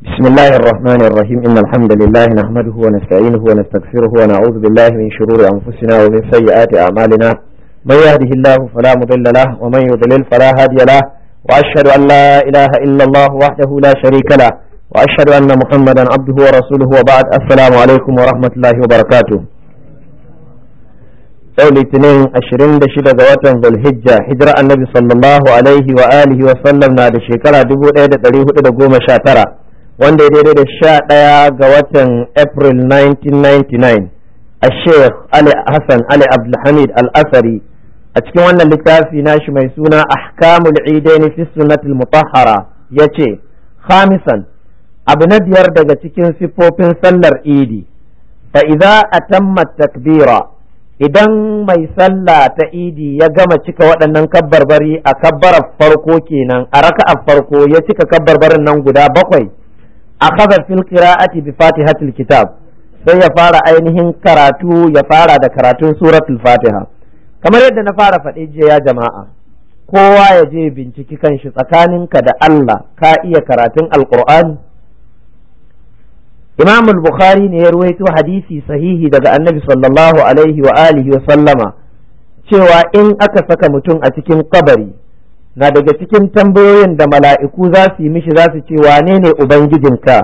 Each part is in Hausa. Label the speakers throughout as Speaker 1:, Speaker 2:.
Speaker 1: بسم الله الرحمن الرحيم إن الحمد لله نحمده ونستعينه ونستغفره ونعوذ بالله من شرور أنفسنا ومن سيئات أعمالنا من يهده الله فلا مضل له ومن يضلل فلا هادي له وأشهد أن لا إله إلا الله وحده لا شريك له وأشهد أن محمدا عبده ورسوله وبعد السلام عليكم ورحمة الله وبركاته. yau litinin 26 ga watan zulhijja hijira annabi sallallahu alaihi wa alihi wa sallam na da shekara 1419 wanda ya daidai da 11 ga watan april 1999 a sheikh ali hassan ali abdulhamid al-asari a cikin wannan littafi nashi mai suna ahkamul idaini fi sunnatul mutahhara yace khamisan abu na biyar daga cikin sifofin sallar idi fa idza atamma takbira idan mai sallah ta idi ya gama cika waɗannan kabbarbari a kabbarar farko kenan a raka'ar farko ya cika kabbarbarin nan guda bakwai akhadha fil qira'ati bi fatihatil kitab sai ya fara ainihin karatu ya fara da karatun suratul fatiha kamar yadda na fara faɗe jiya ya jama'a kowa ya je binciki kanshi tsakaninka da Allah ka iya karatun alqur'ani. Imam al-Bukhari ne ya ruwaito hadisi sahihi daga Annabi sallallahu alaihi wa alihi wa sallama cewa in aka saka mutum a cikin kabari na daga cikin tambayoyin da mala'iku za su yi mishi za su ce wane ne ubangijinka,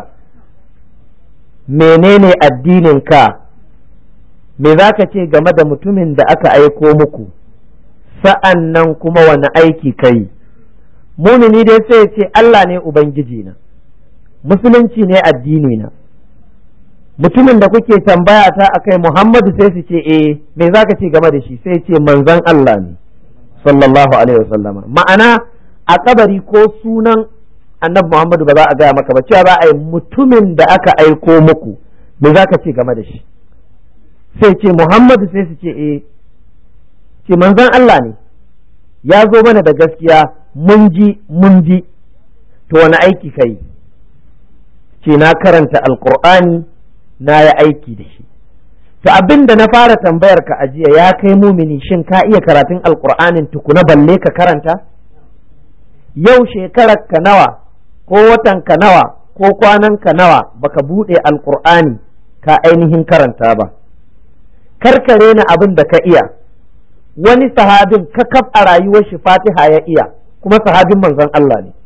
Speaker 1: menene addininka, me za ka ce game da mutumin da aka aiko muku, sa'an nan kuma wani aiki kai. Mumini dai sai ya ce Allah ne ubangijina, musulunci ne addinina. Mutumin da kuke tambaya ta akai Muhammadu sai su ce me zaka ce game da shi sai ce manzon Allah ne sallallahu alaihi wasallama. Ma'ana a kabari ko sunan annabi Muhammadu ba za a gaya maka ba, cewa za a yi mutumin da aka aiko muku me zaka ce game da shi sai ce Muhammadu sai su ce ce manzon Allah ne ya zo mana da gaskiya mun ji to wani aiki kai ce na karanta alqur'ani na yi aiki da shi. To abin da na fara tambayar ka ajiya ya kai mumini, shin ka iya karatun alkur'anin tukuna balle ka karanta? Yau shekarar ka nawa ko watan ka nawa ko kwanan ka nawa baka buɗe alkur'ani ka ainihin karanta ba. Karkare na abin da ka iya. Wani sahabin kakaf a rayuwar shi Fatiha ya iya, kuma sahabin manzon Allah ne.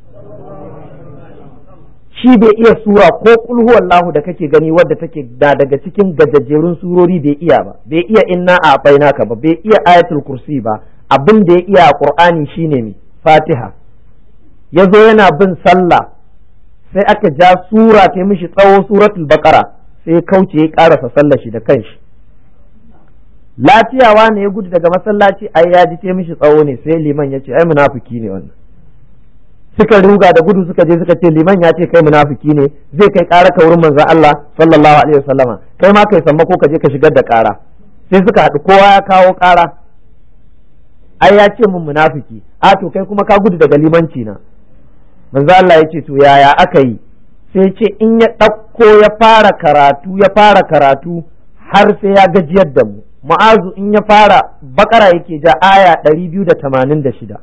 Speaker 1: Shi bai iya sura ko kul huwallahu da kake gani wadda take da daga cikin gajajjerun surori bai iya ba, bai iya inna a bainaka ba, bai iya ayatul kursi ba. Abin da ya iya a Qur'ani shine ne Fatiha. Yazo yana bin sallah sai aka ja sura ta mishi tsawo suratul baqara sai kauce ya karasa sallar shi da kanshi. Lafiyawa ne ya gudu daga masallaci ai ya ji ta mishi tsawo ne sai liman ya ce ai munafiki ne wannan. Suka ruga da gudu suka je suka ce liman ya ce kai munafiki ne zai kai ƙara ka wurin manzon Allah sallallahu alaihi wasallama, kai ma kai samma ko ka je ka shigar da ƙara. Sai suka haɗu kowa ya kawo ƙara, ai ya ce mun munafiki, a to kai kuma ka gudu daga limanci na. Manzon Allah ya ce to yaya aka yi? Sai ce in ya ɗauko ya fara karatu har sai ya gajiyar da mu. Mu'azu in ya fara bakara yake ja aya 286.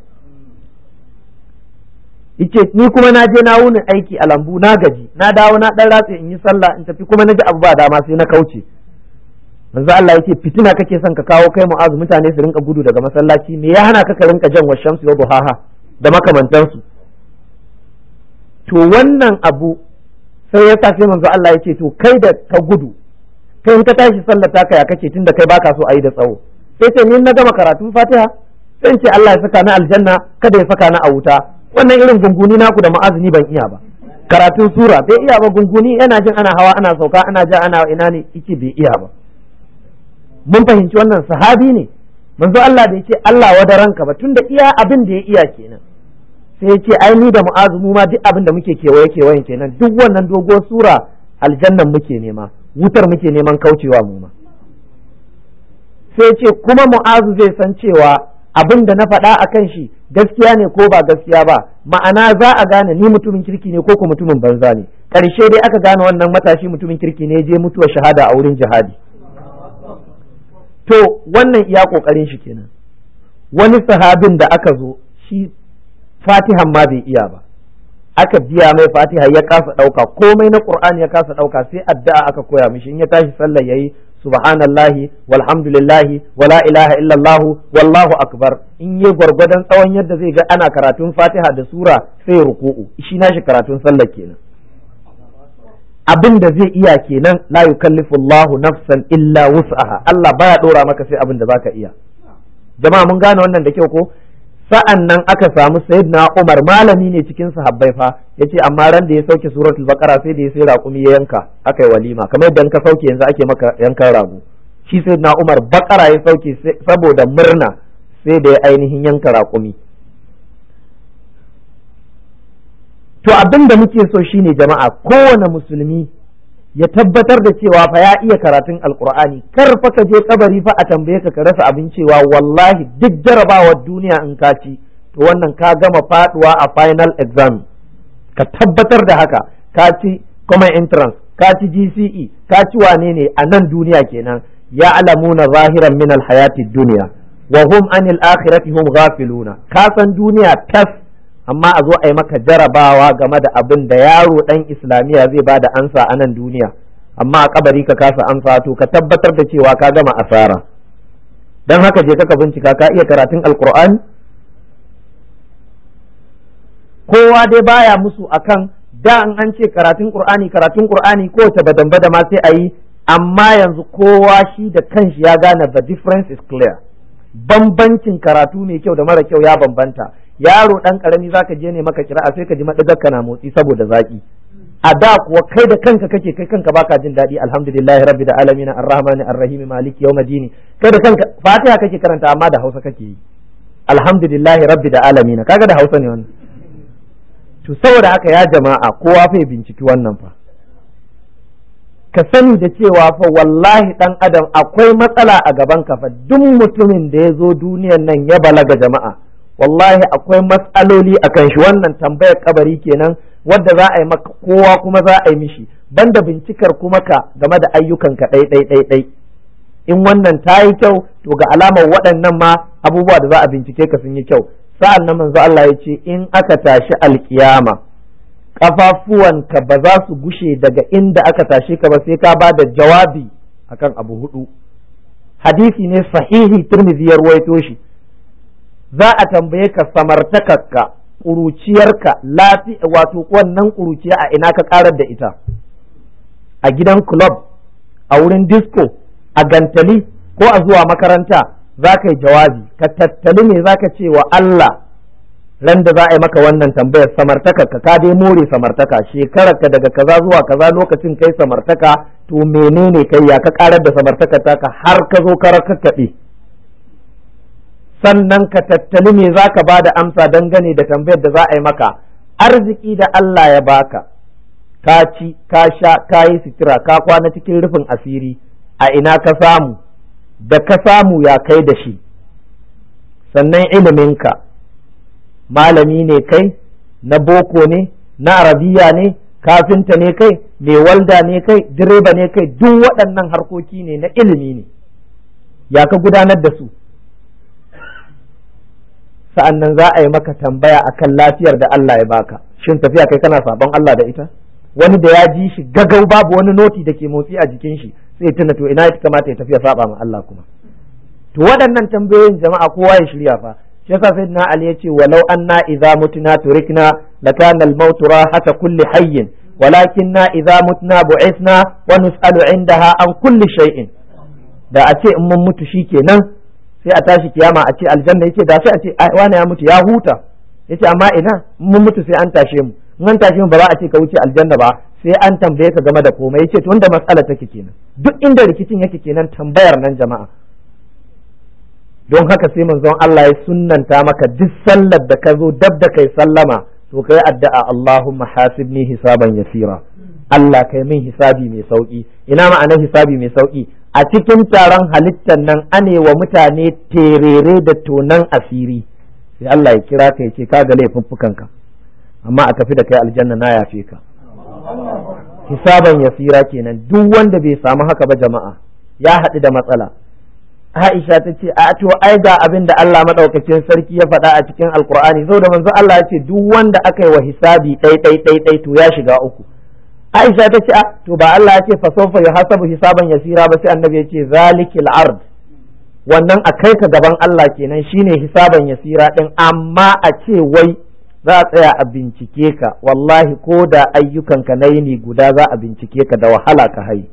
Speaker 1: Yace ni kuma na je na wuni aiki a lambu na gaji na dawo na dan ratse in yi sallah in tafi kuma na ji abu ba dama sai na kauce. Manzo Allah yace fitina kake son ka kawo kai Mu'azu, mutane su rinka gudu daga masallaci, me ya hana ka rinka jan washamsu wa duhaha da makamantansu. To wannan abu sai ya sa sai manzo Allah yace to kai da ka gudu kai in ka tashi sallar ta ya kace tunda kai baka so ayi da tsawo. Sai ce ni na gama karatun Fatiha sai in ce Allah ya saka ni aljanna kada ya saka ni a wuta. Wannan irin gunguni naku da ma'azini ban iya ba, karatun sura bai iya ba, gunguni yana jin ana hawa ana sauka ana ja ana ina ne yake bai iya ba. Mun fahimci wannan sahabi ne, manzo Allah bai ce Allah wadaranka ba tunda iya abin da ya iya kenan. Sai ya ce ai ni da mu'azu mu ma duk abin da muke kewayen kenan, duk wannan dogo sura aljannan muke nema, wutar muke neman kaucewa mu ma. Sai ya ce kuma mu'azu zai san cewa abin da na faɗa a kan shi gaskiya ne ko ba gaskiya ba, ma'ana za a gane ni mutumin kirki ne ko ko mutumin banza ne. Ƙarshe dai aka gane wannan matashi mutumin kirki ne, je mutuwa shahada a wurin jihadi. To wannan iya ƙoƙarin shi kenan. Wani sahabin da aka zo shi Fatihan ma bai iya ba, aka biya mai fatiha ya kasa ɗauka, komai na qur'ani ya kasa ɗauka, sai addu'a aka koya mishi in ya tashi sallar yayi subhanallahi walhamdulillahi wala ilaha illallah wallahu akbar. In yi gwargwadon tsawon yadda zai ga ana karatun fatiha da sura sai ya ruku'u, shi nashi karatun sallar kenan. Abin da zai iya kenan, la yukallifu Allahu nafsan illa wus'aha, Allah baya dora maka sai abin da zaka iya. Jama'a mun gane wannan da kyau ko? Sa'an nan aka samu sayyidina Umar, malami ne cikin sahabbai fa, yace amma ran da ya sauke suratul baqara sai da ya sai raƙumi ya yanka, aka yi walima kamar yadda ka sauke yanzu ake maka yankan rago. Shi sayyidina Umar baqara ya sauke saboda murna, sai da ya ainihin yanka raƙumi. To abin da muke so shine jama'a, kowane musulmi ya tabbatar da cewa fa ya iya karatun alkur'ani. Kar fa ka je kabari fa a tambaye ka rasa abin cewa wallahi duk jarabawar duniya in ka ci to wannan ka gama faduwa a final exam. Ka tabbatar da haka, ka ci common entrance, ka ci GCE, ka ci wane ne a nan duniya kenan. Ya alamuna zahiran min alhayati dunya wa hum anil akhirati hum ghafiluna. Ka san duniya tas, amma a zo a yi maka jarabawa game da abin da yaro ɗan islamiyya zai ba da ansa a nan duniya, amma a kabari ka kasa amsa, to ka tabbatar da cewa ka gama asara. Don haka je ka bincika ka iya karatun alkur'ani. Kowa dai baya musu akan da an ce karatun qur'ani ko ta badan ma sai a yi, amma yanzu kowa shi da kanshi ya gane the difference is clear. Bambancin karatu mai kyau da mara kyau ya bambanta. Yaro dan karami zaka je ne maka kira'a sai ka ji madagarka na motsi saboda zaki. A da kuwa kai da kanka kake kai kanka baka jin daɗi. Alhamdulillahi rabbil alamin arrahmanir arrahim maliki yawmiddin. Kai da kanka Fatiha kake karanta amma da Hausa kake yi. Alhamdulillahi rabbil alamin, kaga da Hausa ne wannan. To saboda haka ya jama'a, kowa fa ya binciki wannan fa. Ka sani da cewa fa wallahi dan adam akwai matsala a gaban ka fa. Duk mutumin da ya zo duniyan nan ya balaga jama'a, wallahi akwai matsaloli a kan shi. Wannan tambayar kabari kenan wadda za a yi maka, kowa kuma za a yi mishi, banda bincikar kuma ka game da ayyukan ka ɗai. In wannan ta yi kyau to ga alamar waɗannan ma abubuwa da za a bincike ka sun yi kyau. Sa'an nan manzo Allah ya ce in aka tashi alkiyama kafafuwanka ba za su gushe daga inda aka tashe ka ba sai ka ba da jawabi akan abu hudu. Hadisi ne sahihi, Tirmidhi ya ruwaito shi. Za a tambaye ka samartakarka, ƙuruciyarka, wato wannan ƙuruciya a ina ka ƙarar da ita, a gidan club, a wurin disco, a gantali ko a zuwa makaranta. Za ka yi jawabi, ka tattali me za ka ce wa Allah ran da za a yi maka wannan tambayar. Samartakarka, ka dai more samartaka, shekararka daga kaza zuwa kaza lokacin kai samartaka, to menene kai, ya ka ƙarar da samartakar taka har ka zo ka kakkaɓe. Sannan ka tattali me za ka ba da amsa dangane da tambayar da za a yi maka. Arziki da Allah ya baka, ka ci, ka sha, ka yi sitira, ka kwana cikin rufin asiri, a ina ka samu, da ka samu ya kai da shi. Sannan iliminka, malami ne kai, na boko ne, na arabiya ne, kafinta ne kai, mai walda ne kai, direba ne kai, duk waɗannan harkoki ne na ilimi ne, ya ka gudanar da su. Sa'an nan za a yi maka tambaya akan lafiyar da Allah ya baka. Shin tafiya kai kana sabon Allah da ita? Wani da ya ji shi gagau babu wani noti da ke motsi a jikin shi sai tuna to ina ya kamata ya tafiya saba ma Allah kuma. To waɗannan tambayoyin jama'a kowa ya shirya fa. Shi yasa sayyidina Ali ya ce walau anna idza mutna turikna lakana al-maut rahata kulli hayyin walakinna idza mutna bu'ithna wa nus'alu 'indaha an kulli shay'in. Da a ce in mun mutu shikenan sai a tashi kiyama a ce aljanna, yace da sai a ce wani ya mutu ya huta, yace amma ina mun mutu sai an tashe mu, in an tashe mu ba za a ce ka wuce aljanna ba, sai an tambaye ka game da komai. Yace to inda matsala take kenan, duk inda rikicin yake kenan tambayar nan jama'a. Don haka sai manzon Allah ya sunnanta maka duk sallar da ka zo dab da kai sallama to kai addu'a Allahumma hasibni hisaban yasira, Allah kai min hisabi mai sauki. Ina ma'anar hisabi mai sauki? A cikin taron halittar nan ane wa mutane terere da tonan asiri, sai Allah ya kira ka ya ce ka ga laifuffukanka, amma a tafi da kai aljanna na yafe ka. Hisaban yasira kenan. Duk wanda bai samu haka ba jama'a ya haɗu da matsala. Aisha ta ce a to ai ga abin da Allah madaukakin sarki ya faɗa a cikin Alkur'ani saboda manzo Allah ya ce duk wanda aka yi wa hisabi ɗai to ya shiga uku. Aisha ta ce to ba Allah ya ce fa sawfa yuhasabu hisaban yasira ba sai annabi ya ce zalikil ard, wannan a kai ka gaban Allah kenan shine hisaban yasira din, amma a ce wai za a tsaya a bincike ka, wallahi ko da ayyukanka na yini guda za a bincike ka da wahala ka hai.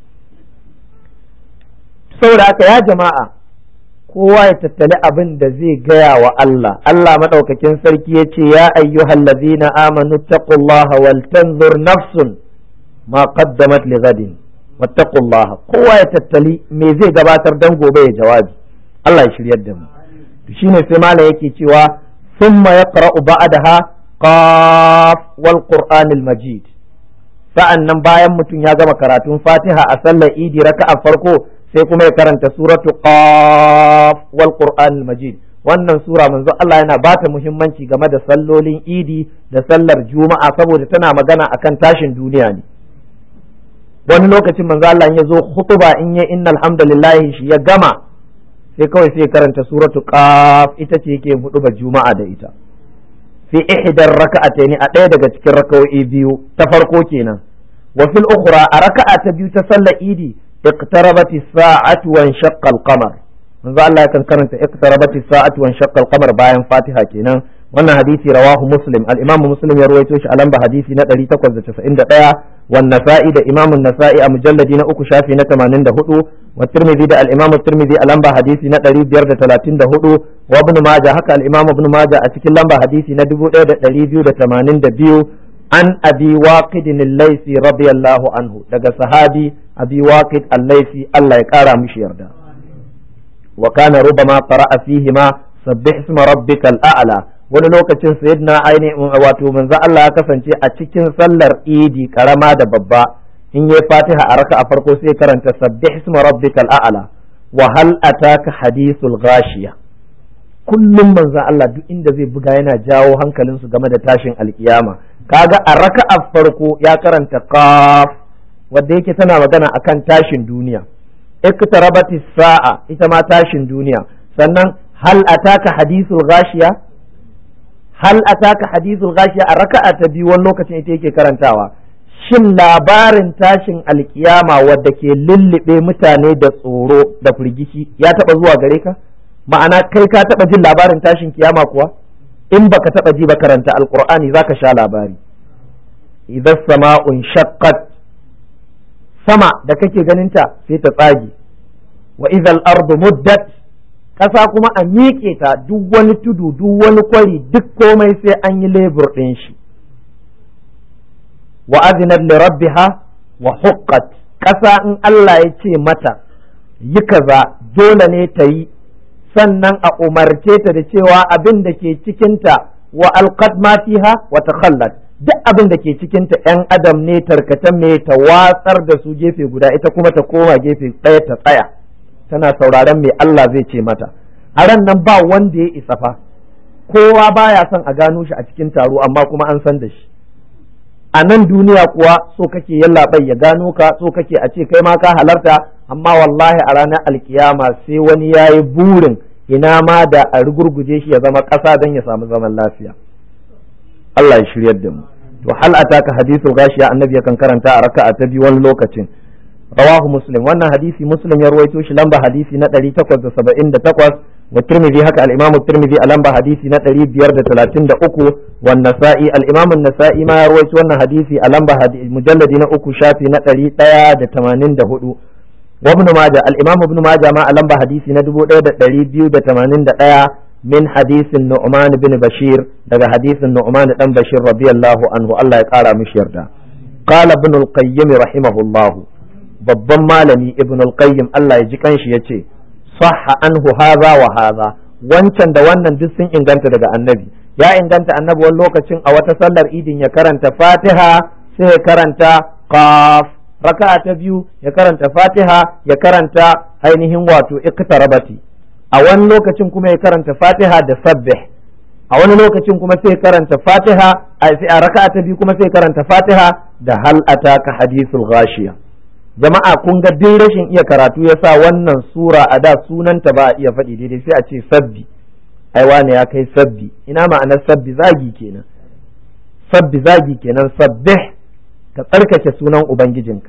Speaker 1: Saboda haka ya jama'a kowa ya tattali abin da zai gaya wa Allah. Allah madaukakin sarki ya ce ya ayyuhal ladzina amanu taqullaha wal tanzur nafsun ma qaddamat li ghadin wattaqullaha. Kowa ya tattali me zai gabatar dan gobe ya jawabi. Allah ya shiryar da mu. Shine sai malam yake cewa thumma yaqra'u ba'daha qaf wal qur'anil majid. Sa'annan bayan mutum ya gama karatun Fatiha a sallar Idi raka'a farko sai kuma ya karanta suratu qaf wal qur'anil majid. Wannan sura manzo Allah yana bata muhimmanci game da sallolin Idi da sallar Juma'a saboda tana magana akan tashin duniya ne. Wani lokacin manzo Allah ya zo khutba in ya innal hamdalillah shi ya gama sai kawai sai ya karanta suratu qaf, ita ce yake hudubar Juma'a da ita fi ihdar raka'atayn, a ɗaya daga cikin raka'o'i biyu ta farko kenan. Wa fil ukhra, a raka'a ta biyu ta sallar Idi اقتربت الساعة وانشق القمر. manzo Allah ya kan karanta iqtarabati sa'atu wa shaqqa al-qamar bayan Fatiha kenan. Wannan hadisi rawahu Muslim, al-Imam Muslim ya rawaito shi a lamba hadisi na 891, wan Nasa'i da Imam an-Nasa'i a mujalladi na 3 shafi na 84, wa Tirmidhi da al-Imam Tirmidhi a lamba hadisi na 534, wa Ibn Majah haka al-Imam Ibn Majah a cikin lamba hadisi na 1282 an Abi Waqid al-Laysi radiyallahu anhu, daga sahabi Abi Waqid al-Laysi Allah ya kara mishi yarda. Wa kana rubama qara'a fihi ma sabbih isma rabbikal a'la. Wani lokacin sayyidina aini wato manzo Allah ya kasance a cikin sallar Idi karama da babba in yayi Fatiha a raka'a farko sai karanta sabbih isma rabbikal a'la wa hal ataka hadithul ghashiya. Kullum manzo Allah duk inda zai buga yana jawo hankalinsu game da tashin alkiyama. Kaga a raka'a farko ya karanta qaf wadda yake tana magana akan tashin duniya, iqtarabatis sa'a ita ma tashin duniya, sannan hal ataka hadithul ghashiya, hal ataka hadithul ghashiya a raka'a ta biyu wani lokacin ita yake karantawa. Shin labarin tashin alkiyama wadda ke lullube mutane da tsoro da firgici ya taba zuwa gare ka? Ma'ana kai ka taba jin labarin tashin kiyama kuwa? In baka taba ji ba karanta alqur'ani zaka sha labari. Idan sama'un shaqqat, sama da kake ganinta sai ta tsage. Wa idhal ardu muddat, kasa kuma a miƙe ta, duk wani tudu duk wani kwari duk komai sai an yi lebur ɗin shi. Wa azinat li rabbiha wa huqqat, kasa in Allah ya ce mata yi kaza dole ne ta yi, sannan a umarce ta da cewa abin da ke cikinta wa alqad ma fiha wa takhallat, duk abin da ke cikinta ‘yan adam ne tarkacen me ta watsar da su gefe guda, ita kuma ta koma gefe ɗaya ta tsaya tana sauraron me Allah zai ce mata. A ran nan ba wanda ya isa fa, kowa baya son a gano shi a cikin taro amma kuma an san da shi. A nan duniya kuwa so kake yallaɓai ya gano ka, so kake a ce kai ma ka halarta, amma wallahi a ranar alkiyama sai wani ya yi burin ina ma da a rugurguje shi ya zama ƙasa don ya samu zaman lafiya. Allah ya shiryar da mu. To hal ataka hadithul ghashiya, annabi yakan karanta a raka'a ta biyu wani lokacin. Rawahu Muslim, wannan hadisi Muslim ya rawaito shi lamba hadisi na 878, wa Tirmidhi haka al-Imam Tirmidhi a lamba hadisi na 533, wa Nasa'i al-Imam an-Nasa'i ma ya rawaito wannan hadisi a lamba mujalladi na 3 shafi na 184. wa ibn Majah al-Imam ibn Majah ma a lamba hadisi na 1281 min hadisin Nu'man bin Bashir, daga hadisin Nu'man dan Bashir radiyallahu anhu, Allah ya kara mishi yarda. Qala ibn al-Qayyim rahimahullah, babban malami ibn al-Qayyim Allah ya ji kanshi yace sahha anhu hadha wa hadha, wancan da wannan duk sun inganta daga annabi. Ya inganta annabi wani lokacin a wata sallar idin ya karanta Fatiha sai ya karanta Qaf, raka'a ta biyu ya karanta Fatiha ya karanta ainihin wato iqtarabati, a wani lokacin kuma ya karanta Fatiha da sabbih, a wani lokacin kuma sai karanta Fatiha a raka'a ta biyu kuma sai karanta Fatiha da hal ataka hadithul ghashiya. jama'a kun ga duk rashin iya karatu yasa wannan sura a da sunanta ba a iya faɗi daidai sai a ce sabbi, ai wane ya kai sabbi. Ina ma'anar sabbi? Zagi kenan. Sabbi zagi kenan. Sabbih, ka tsarkake sunan ubangijinka.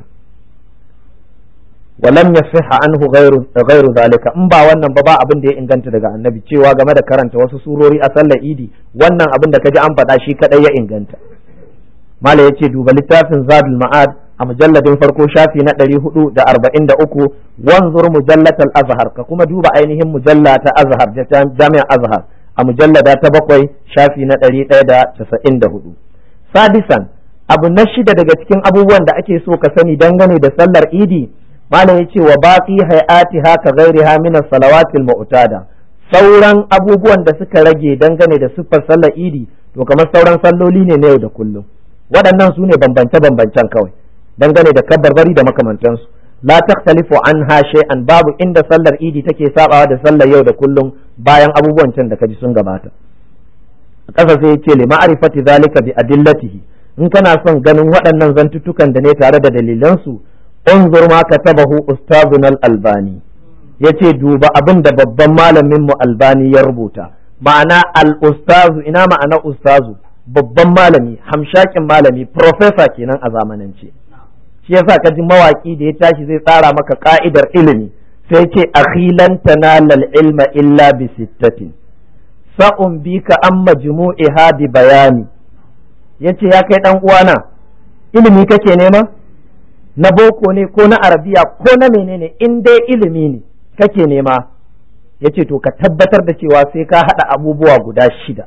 Speaker 1: walam yasihha anhu ghairu zalika, in ba wannan ba abin da ya inganta daga annabi cewa game da karanta wasu surori a sallar idi, wannan abin da kaji an faɗa shi kadai ya inganta. mala yace duba littafin zadul ma'ad a mujalladin farko shafi na 443, wanzur mujallat al-azhar, ka kuma duba ainihin mujalla ta azhar jami'ar azhar a mujallada ta 7 shafi na 194. sadisan, abu na shida daga cikin abubuwan da ake so ka sani dangane da sallar idi, malam yace wa baqi hayatiha ka ghairiha min as-salawatil mu'tada, sauran abubuwan da suka rage dangane da siffar sallar idi to kamar sauran salloli ne na yau da kullum. waɗannan su ne bambance-bambancen kawai dangane da kabbarbari da makamantansu. la takhtalifu anha shay'an, babu inda sallar idi take sabawa da sallar yau da kullum bayan abubuwan can da kaji sun gabata. a ƙasa sai yace li ma'rifati zalika bi adillatihi, in kana son ganin waɗannan zantuttukan da ne tare da dalilansu, unzur ma katabahu ustazuna al-albani, yace duba abin da babban malamin mu albani ya rubuta. ma'ana al-ustazu, ina ma'ana ustazu? babban malami, hamshakin malami, professor kenan a zamanance. shi yasa ka ji mawaki da ya tashi zai tsara maka ka'idar ilimi sai ce akhilan tanalal ilma illa bi sittatin sa'un bika an majmu'iha bi bayani. yace ya kai dan uwana, ilimi kake nema na boko ne ko na arabiya ko na menene, in dai ilimi ne kake nema, yace to ka tabbatar da cewa sai ka hada abubuwa guda 6.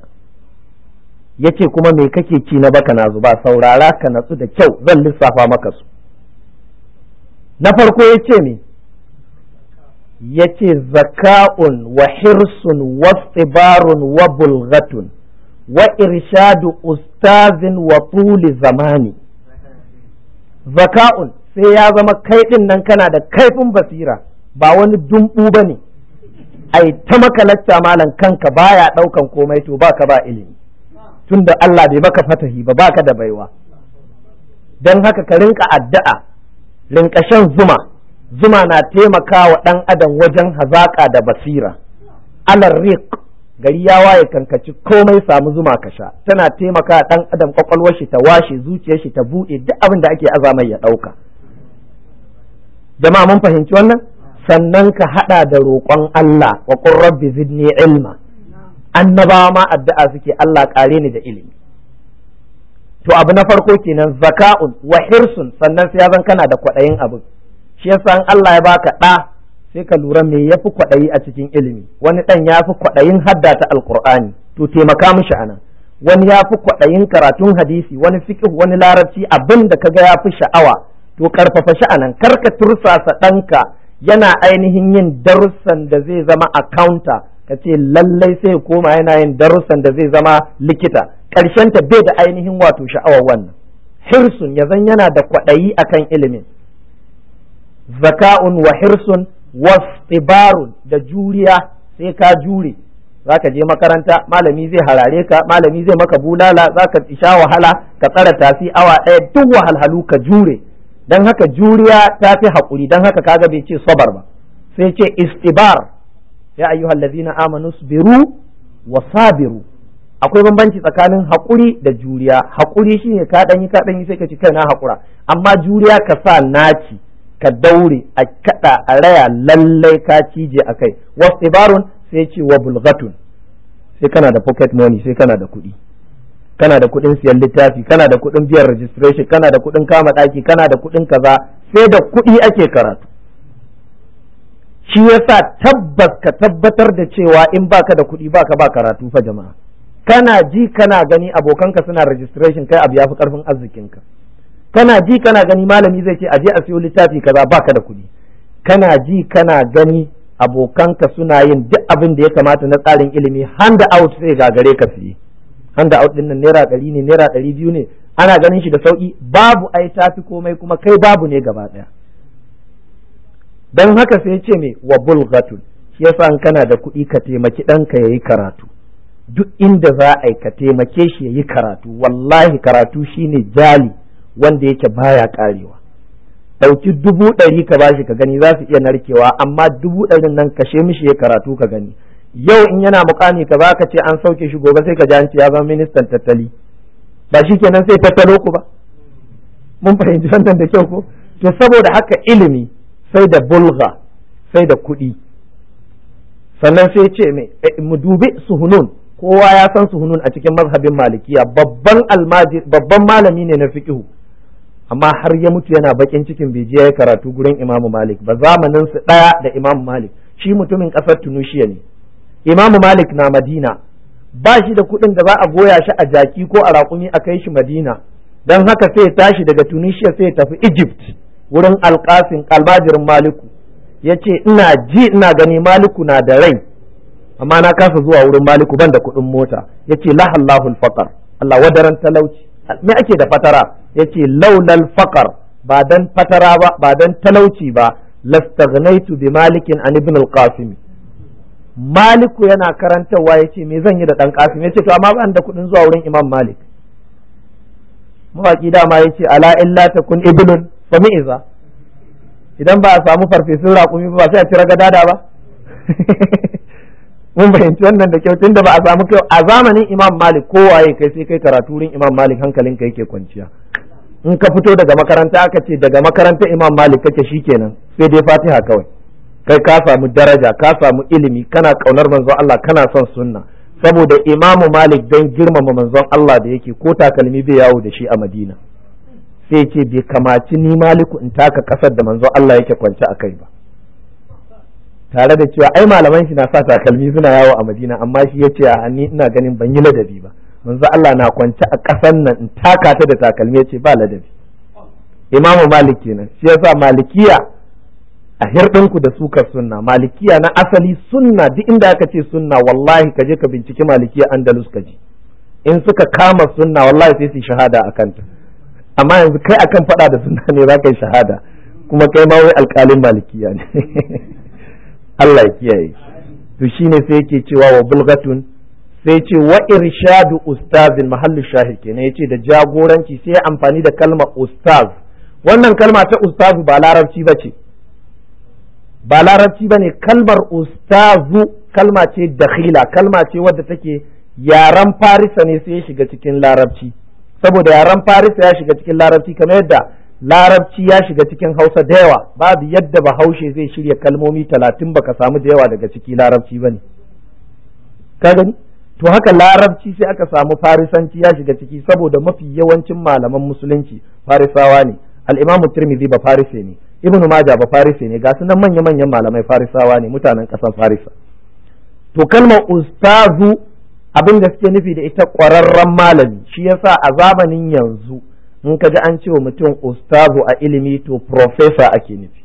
Speaker 1: yace kuma me kake ci na baka na zuba, saurara ka natsu da kyau, zan lissafa maka su. na farko yace me? yace zaka'un wa hirsun wa istibarun wa bulghatun wa irshadu ustazin wa tuli zamani. zaka'un, sai ya zama kai din nan kana da kaifin basira, ba wani dumbu bane ai ta maka lacca malan kanka baya daukan komai, to baka ba ilimi, tunda Allah bai maka fatahi ba, baka da baiwa. dan haka ka rinka addu'a, rinka shan zuma na taimakawa dan adam wajen hazaka da basira. alar riq, gari ya waye kankaci komai samu zuma ka sha, tana taimaka dan adam kwakwalwar shi ta washe, zuciyar shi ta bude, duk abin da ake azamai ya dauka. jama'a mun fahimci wannan. sannan ka hada da roƙon Allah, wa qur rabbi zidni ilma. annabawa ma addu'a suke, Allah kare ni da ilimi. to abu na farko kenan zaka'un wa hirsun, sannan sai ya zan kana da kwadayin abu. shi yasa in Allah ya baka da, sai ka lura me yafi kwadayi a cikin ilimi. wani dan yafi kwadayin hadda ta alqur'ani, to taimaka mishi anan. wani yafi kwadayin karatun hadisi, wani fiqh, wani larabci, abin da kaga yafi sha'awa, to karfafa shi anan. karka tursasa danka yana ainihin yin darussan da zai zama accountant, ka ce lallai sai koma yana yin darussan da zai zama likita, ƙarshen ta bai da ainihin wato sha'awar wannan. hirsun, ya zan yana da kwaɗayi akan ilimin. zaka'un wa hirsun wastibarun, da juriya, sai ka jure. zaka je makaranta, malami zai harare ka, malami zai maka bulala, zaka sha wahala, ka tsara tafi awa ɗaya, duk wahalhalu ka jure. dan haka juriya ta fi haƙuri, dan haka kaga bai ce sabar ba, sai ce istibar. ya ayyuhal ladina amanu sabiru wa sabiru. akwai bambanci tsakanin haƙuri da juriya. haƙuri shine ka danyi sai ka ci kai na haƙura, amma juriya ka sa naci, ka daure, a kada a raya, lallai ka cije akai. wastibarun sai ce wa bulghatun, sai kana da pocket money, sai kana da kuɗi, kana da kuɗin siyan littafi, kana da kuɗin biyan registration, kana da kuɗin kama ɗaki, kana da kuɗin kaza, sai da kuɗi ake karatu. shi yasa tabbas ka tabbatar da cewa in baka da kuɗi baka ba karatu fa jama'a. kana ji kana gani abokanka suna registration, kai abu yafi karfin arzikinka. kana ji kana gani malami zai ce aje a siyo littafi kaza, baka da kuɗi. kana ji kana gani abokanka suna yin duk abin da ya kamata na tsarin ilimi, hand out sai gagare ka siye. hand out din nan naira 100 ne, naira 200 ne, ana ganin shi da sauki, babu ai tafi komai, kuma kai babu ne gaba daya. dan haka sai ce me wa bulghatun, shi yasa in kana da kuɗi ka taimaki ɗanka yayi karatu. duk inda za a yi ka taimake shi yayi karatu, wallahi karatu shine jali wanda yake baya karewa. ɗauki 100 ka bashi ka gani za su iya narkewa, amma 100 nan kashe mishi ya karatu ka gani. Yau in yana mukami ka za ka ce an sauke shi, gobe sai ka ji an ce ya zama ministan tattali, ba shi kenan sai tattalo ku ba. Mun fahimci wannan da kyau ko? To saboda haka ilimi sai da bulga, sai da kuɗi. Sannan sai ce mu dubi Suhunun, kowa ya san Suhunun a cikin mazhabin Malikiya, babban malami ne na fiqhu, amma har ya mutu yana bakin cikin bai je ya karatu gurin Imam Malik ba. Zamanin su daya da Imam Malik, shi mutumin kasar Tunisia ne, Imam Malik na Madina, ba shi da kuɗin da za a goya shi a jaki ko a raƙumi a kai shi Madina, dan haka sai ya tashi daga Tunisia sai ya tafi Egypt wurin Alƙasim almajirin Maliku, ya ce ina gani Maliku na da rai amma na kasa zuwa wurin Maliku ban da kuɗin mota. Ya ce lahallahul faqar, Allah wadaran talauci. Me ake da fatara? Ya ce laulal faqar, ba dan fatara ba, ba dan talauci ba, lastaghnaitu bi Malikin an ibn al-Qasim. Maliku yana karantarwa, ya ce me zan yi da ɗan Qasim? Ya ce to amma ban da kuɗin zuwa wurin Imam Malik. Mawaƙi dama ya ce ala illa takun ibnun fa mi'iza, idan ba a samu farfesun raƙumi ba sai a cire gadada ba. Mun fahimci wannan da kyau, tunda ba a samu kyau a zamanin Imam Malik, kowaye kai sai kai karatu wurin Imam Malik hankalinka yake kwanciya. In ka fito daga makaranta aka ce daga makarantar Imam Malik kake shikenan sai dai Fatiha kawai, kai ka samu daraja, ka samu ilimi, kana kaunar manzon Allah, kana son sunna. Saboda Imam Malik dan girmama manzon Allah da yake, ko takalmi bai yawo da shi a Madina, sai ce bai kamaci ni Maliku in taka kasar da manzon Allah yake kwance a kai ba, tare da cewa ai malaman shi na sa takalmi suna yawo a Madina, amma shi yace a ni ina ganin ban yi ladabi ba, manzo Allah na kwance a ƙasan nan in taka ta da takalmi, yace ba ladabi. Imamu Malik kenan. Shi yasa Malikiya a hirdinku da sukar sunna, Malikiya na asali sunna, duk inda aka ce sunna wallahi ka je ka binciki Malikiya Andalus ka ji, in suka kama sunna wallahi sai su shahada akan ta. Amma yanzu kai akan faɗa da sunna ne za ka yi shahada, kuma kai ma wai alƙalin Malikiya ne. Allah ya kiyaye. To shine sai yake cewa wa bulgatun, sai ce wa irshadu ustazin, mahallu shahid kenan, yace da jagoranci, sai amfani da kalmar ustaz. Wannan kalma ta ustazu ba larabci bace, ba larabci bane. Kalmar ustazu kalma ce dakhila, kalma ce wadda take yaran Farisa ne sai ya shiga cikin larabci, saboda yaran Farisa ya shiga cikin larabci kamar yadda larabci ya shiga cikin Hausa da yawa. Babu yadda Bahaushe zai shirya kalmomi 30 baka samu da yawa daga ciki larabci bane, ka gani? To haka larabci sai aka samu Farisanci ya shiga ciki, saboda mafi yawancin malaman musulunci Farisawa ne. Al-Imam Tirmidhi ba Farise ne, Ibn Majah ba Farise ne, ga sunan manya-manyan malamai Farisawa ne, mutanen ƙasar Farisa. To kalmar ustazu abin da suke nufi da ita ƙwararren malami, shi yasa a zamanin yanzu in ka ji an ce wa mutum ustazu a ilimi to professor ake nufi,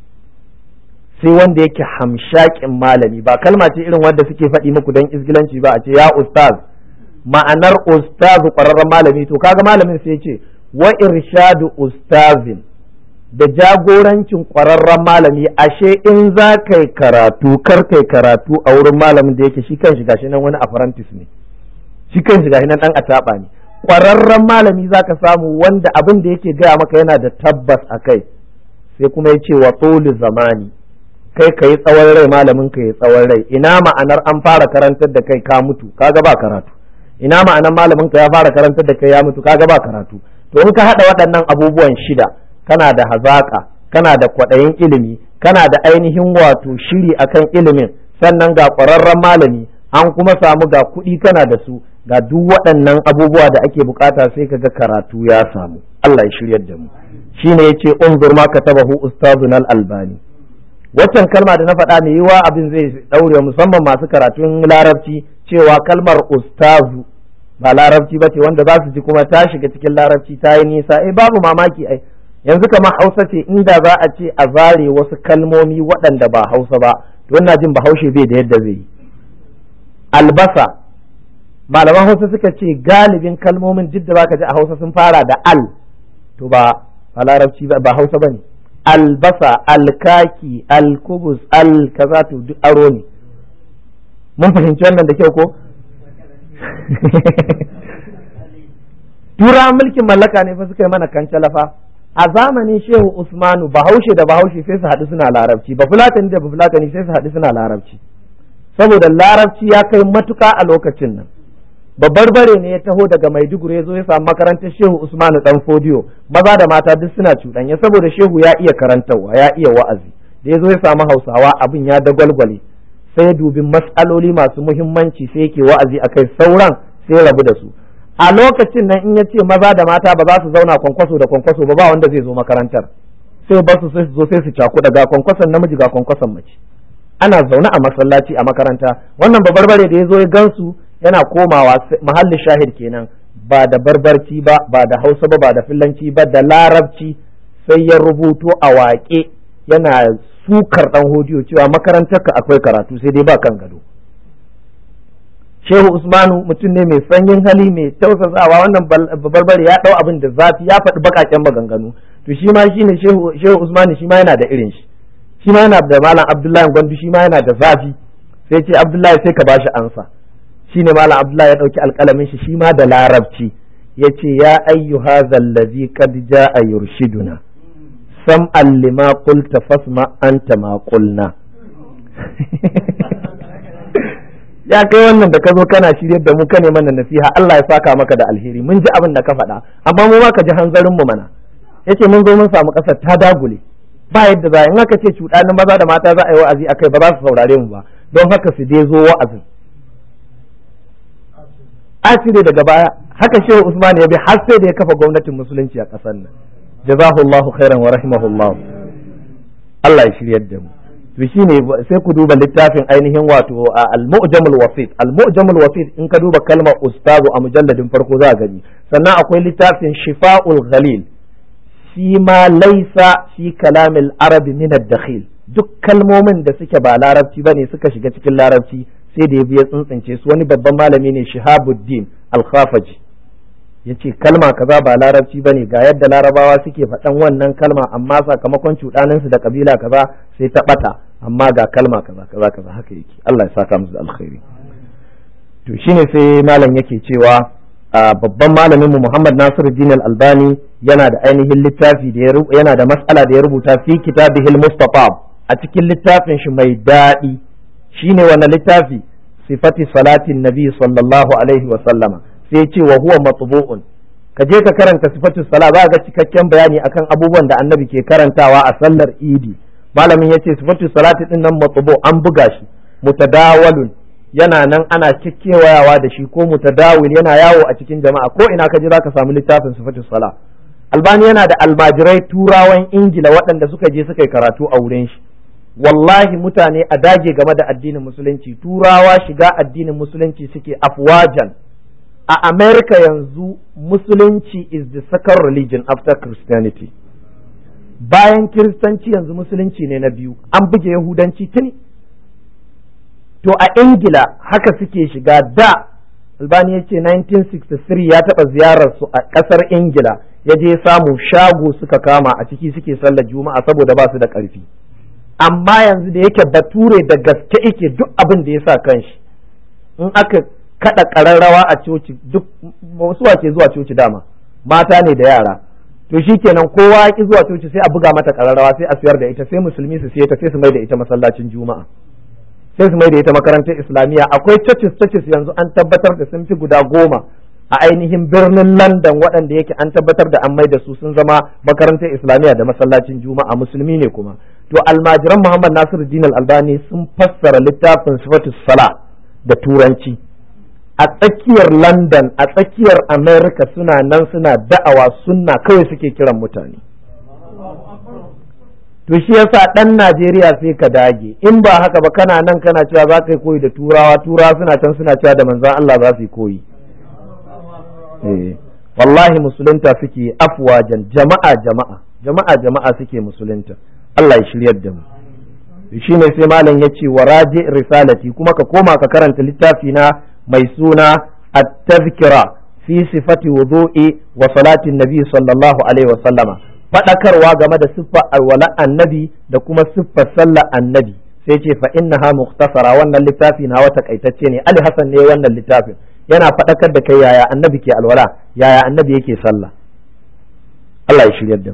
Speaker 1: sai wanda yake hamshakin malami. ba kalma ce irin wanda suke faɗi muku don izgilanci ba, a ce ya ustaz. Ma'anar ustazu ƙwararren malami, to kaga malamin sai ce wa irshadu ustazin, da jagorancin ƙwararren malami. Ashe in za ka yi karatu, kar kai karatu a wurin malamin da yake shi kan shiga shi nan wani apprentice ne, shi kan shiga shi nan ɗan ataɓa ne. Ƙwararren malami za ka samu wanda abin da yake gaya maka yana da tabbas a kai. Sai kuma ya ce wa tsoli zamani, kai ka yi tsawon rai, malamin ka yi tsawon rai. Ina ma'anar an fara karantar da kai ka mutu, kaga ba karatu. Ina ma'anar malamin ka ya fara karantar da kai ya mutu, kaga ba karatu. To in ka haɗa waɗannan abubuwan shida, kana da hazaƙa, kana da kwaɗayin ilimi, kana da ainihin wato shiri akan ilimin, sannan ga ƙwararren malami, an kuma samu ga kuɗi kana da su, ga duk waɗannan abubuwa da ake bukata, sai kaga karatu ya samu. Allah ya shiryar da mu. Shine yace unzur ma katabahu ustazun al-Albani. Waccan kalma da na faɗa ne, yiwa abin zai daure musamman masu karatun larabci, cewa kalmar ustazu ba larabci ba ce, wanda za su ji kuma ta shiga cikin larabci ta yi nisa. Babu mamaki ai, yanzu kamar Hausa ce, inda za a ce a zare wasu kalmomi waɗanda ba Hausa ba, to ina jin Bahaushe bai da yadda zai yi. Albasa, malaman Hausa suka ce galibin kalmomin duk da baka ji a Hausa sun fara da al, to ba larabci ba Hausa bane. Albasa, alkaki, alkubus, kaza, to duk aro ne. Mun fahimci wannan da kyau ko? Tura mulkin mallaka ne fa suka yi mana kancalafa, a zamanin Shehu Usmanu Bahaushe da Bahaushe sai su haɗu suna larabci, Bafulatani da Bafulatani sai su haɗu suna larabci, saboda larabci ya kai matuƙa a lokacin nan. Babarbare ne ya taho daga Maiduguri ya zo ya samu makarantar Shehu Usmanu dan Fodiyo, maza da mata duk suna cuɗanya saboda Shehu ya iya karantarwa, ya iya wa'azi. Da ya zo ya samu Hausawa abin ya dagwalgwale, sai ya dubi matsaloli masu muhimmanci sai yake wa'azi akai, sauran sai rabu da su. A lokacin nan in ya ce maza da mata ba za su zauna kwankwaso da kwankwaso ba wanda zai zo makarantar, sai ba su sai su zo sai su cakuɗa, ga kwankwason namiji ga kwankwason mace. Ana zaune a masallaci a makaranta, wannan babarbare da ya zo ya gansu yana komawa mahallin shahid kenan, ba da barbarci ba, ba da Hausa ba, ba da Fillanci ba, da Larabci, sai ya rubuto a waƙe yana sukar ɗan hodiyo cewa makarantarka akwai karatu sai dai ba kan gado. Shehu Usmanu mutum ne mai sanyin hali, mai tausasawa, wannan babarbare ya ɗau abin da zafi, ya faɗi baƙaƙen maganganu. To shi ma shine Shehu Usmanu shi ma yana da irin shi ma yana da Malam Abdullahi Gwandu, shi ma yana da zafi, sai ce Abdullahi sai ka bashi ansa. Shine Malam Abdullahi ya ɗauki alƙalamin shi ma da Larabci yace ya ayyuha zallazi qad jaa yurshiduna sam'an lima qulta fasma anta ma qulna. Ya kai wannan da ka zo kana shiryar da mu ka ne mana nasiha, Allah ya saka maka da alheri, mun ji abin da ka faɗa amma mu ma ka ji hanzarin mu mana. Yace mun zo mun samu ƙasar ta dagule, ba yadda za in aka ce cuɗanin maza da mata za a yi wa'azi akai ba za su saurare mu ba, don haka su dai zo wa'azin. Asire daga baya haka Shehu Usman ya bi har sai da ya kafa gwamnatin musulunci a ƙasar nan. Jazahullahu khairan wa rahimahullah. Allah ya shiryar da mu. To shine sai ku duba littafin ainihin wato al-Mu'jamul Wasit. Al-Mu'jamul Wasit in ka duba kalmar ustazu a mujalladin farko za a gani. Sannan akwai littafin Shifa'ul Ghalil fi ma laysa fi kalamil arabi min ad-dakhil. Duk kalmomin da suke ba larabci bane suka shiga cikin larabci sai da ya biya tsuntsunce su. Wani babban malami ne Shihabuddin Al-Khafaji yace kalma kaza ba larabci bane, ga yadda larabawa suke faɗan wannan kalma amma sakamakon cuɗanin su da kabila kaza sai ta bata, amma ga kalma kaza kaza kaza haka yake. Allah ya saka musu da alkhairi. To shine sai malam yake cewa babban malamin mu Muhammad Nasiruddin Al-Albani yana da ainihin littafi da yana da mas'ala da ya rubuta fi kitabihil Mustafa, a cikin littafin shi mai daɗi. Shine wannan littafi sifati salatin nabi sallallahu alaihi wa sallama, sai ce wa huwa matbu'un. Ka je ka karanta sifatu sala za ga cikakken bayani akan abubuwan da annabi ke karantawa a sallar idi. Malamin yace sifatu salati din nan matbu an buga shi, mutadawalun yana nan ana kikkewayawa da shi, ko mutadawil yana yawo a cikin jama'a, ko ina ka je za ka samu littafin sifatu sala. Albani yana da almajirai turawan Ingila waɗanda suka je suka yi karatu a wurin shi. Wallahi mutane a dage game da addinin musulunci, turawa shiga addinin musulunci suke afwajan. A America yanzu musulunci is the second religion after Christianity. Bayan kiristanci yanzu musulunci ne na biyu, an buge yahudanci tuni. To a Ingila haka suke shiga da. Albani ya ce 1963 ya taɓa ziyarar su a ƙasar Ingila, ya je samu shago suka kama a ciki suke sallar juma'a saboda ba su da ƙarfi. Amma yanzu da yake bature da gaske yake duk abin da ya sa kanshi, in aka kada ƙararrawa a coci, duk wasu wace zuwa coci dama mata ne da yara, to shikenan kowa ya ki zuwa coci sai a buga mata ƙararrawa sai a siyar da ita, sai musulmi su siye ta sai su mai da ita masallacin juma'a, sai su mai da ita makarantar islamiyya. Akwai churches yanzu an tabbatar da sun fi guda 10 a ainihin birnin London waɗanda yake an tabbatar da an mai da su sun zama makarantar islamiyya da masallacin juma'a, musulmi ne kuma. To almajiran Muhammad Nasiruddin Al-Albani sun fassara littafin sifatus sala da turanci a tsakiyar London, a tsakiyar America, suna nan suna da'awa sunna kawai suke kiran mutane. To shi yasa ɗan Najeriya sai ka dage, in ba haka ba kana nan kana cewa za ka yi koyi da turawa suna can suna cewa da manzan Allah za su yi koyi. Wallahi musulunta suke afwajan, jama'a suke musulunta. Allah ya shiryar da mu. Shi ne sai malam ya ce wa raji risalati, kuma ka koma ka karanta littafi na mai suna at-tazkira fi sifati wudu'i wa salatin nabi sallallahu alaihi wa sallama, faɗakarwa game da siffar alwala annabi da kuma siffar sallar annabi. Sai ce fa innaha mukhtasara, wannan littafi na wata kaitacce ne. Ali Hassan ne wannan littafin, yana faɗakar da kai yaya annabi ke alwala, yaya annabi yake sallah. Allah ya shiryar da mu.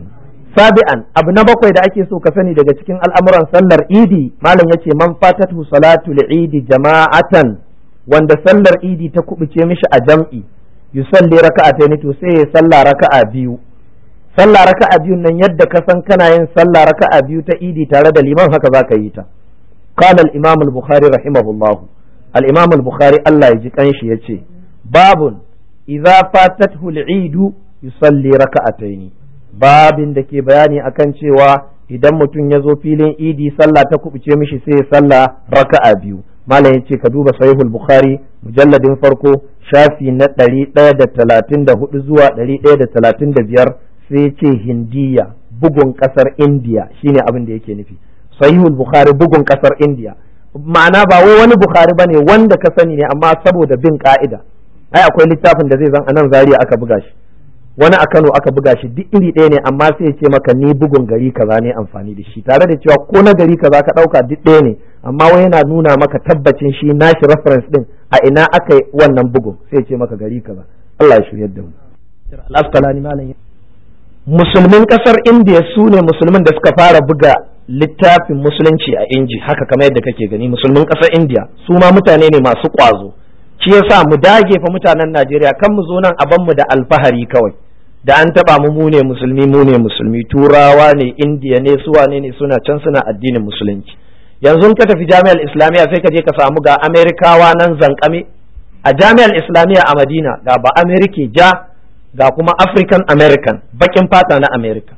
Speaker 1: sabi'an abu na bakwai da ake so ka sani daga cikin al'amuran sallar idi malam yace man fatatu salatul idi jama'atan wanda sallar idi ta kubuce mishi a jam'i yusalli raka'atayn to sai ya salla raka'a biyu sallah raka'a biyu nan yadda ka san kana yin sallah raka'a biyu ta idi tare da liman haka zaka yi ta qala al-imam al-bukhari rahimahullah al-imam al-bukhari Allah ya ji kanshi yace babun idza fatathu al-eid yusalli raka'atayn babin da ke bayani akan cewa idan mutum ya zo filin idi sallah ta kubuce mishi sai ya sallah raka'a biyu malam yace ka duba sahihul bukhari mujalladin farko shafi na 134 zuwa 135 sai ce hindiya bugun kasar indiya shine abin da yake nufi sahihul bukhari bugun kasar indiya ma'ana ba wai wani bukhari bane wanda ka sani ne amma saboda bin ka'ida ai akwai littafin da zai zan anan Zaria aka buga shi wani a Kano aka buga shi duk iri ɗaya ne amma sai ya ce maka ni bugun gari kaza ne amfani da shi tare da cewa ko na gari kaza ka ɗauka duk ɗaya ne amma wai yana nuna maka tabbacin shi nashi reference din a ina aka yi wannan bugun sai ya ce maka gari kaza Allah ya shiryar da mu al-Asqalani malam musulmin kasar indiya su ne musulmin da suka fara buga littafin musulunci a inji haka kamar yadda kake gani musulmin kasar indiya su ma mutane ne masu kwazo shi yasa mu dage fa mutanen Najeriya kan mu zo nan a ban mu da alfahari kawai da an taba mu ne musulmi turawa ne indiya ne su wane ne suna can suna addinin musulunci yanzu ka tafi jami'ar islamiyya sai ka je ka samu ga amerikawa nan zankame a jami'ar islamiyya a Madina ga ba amerika ja ga kuma African American bakin fata na America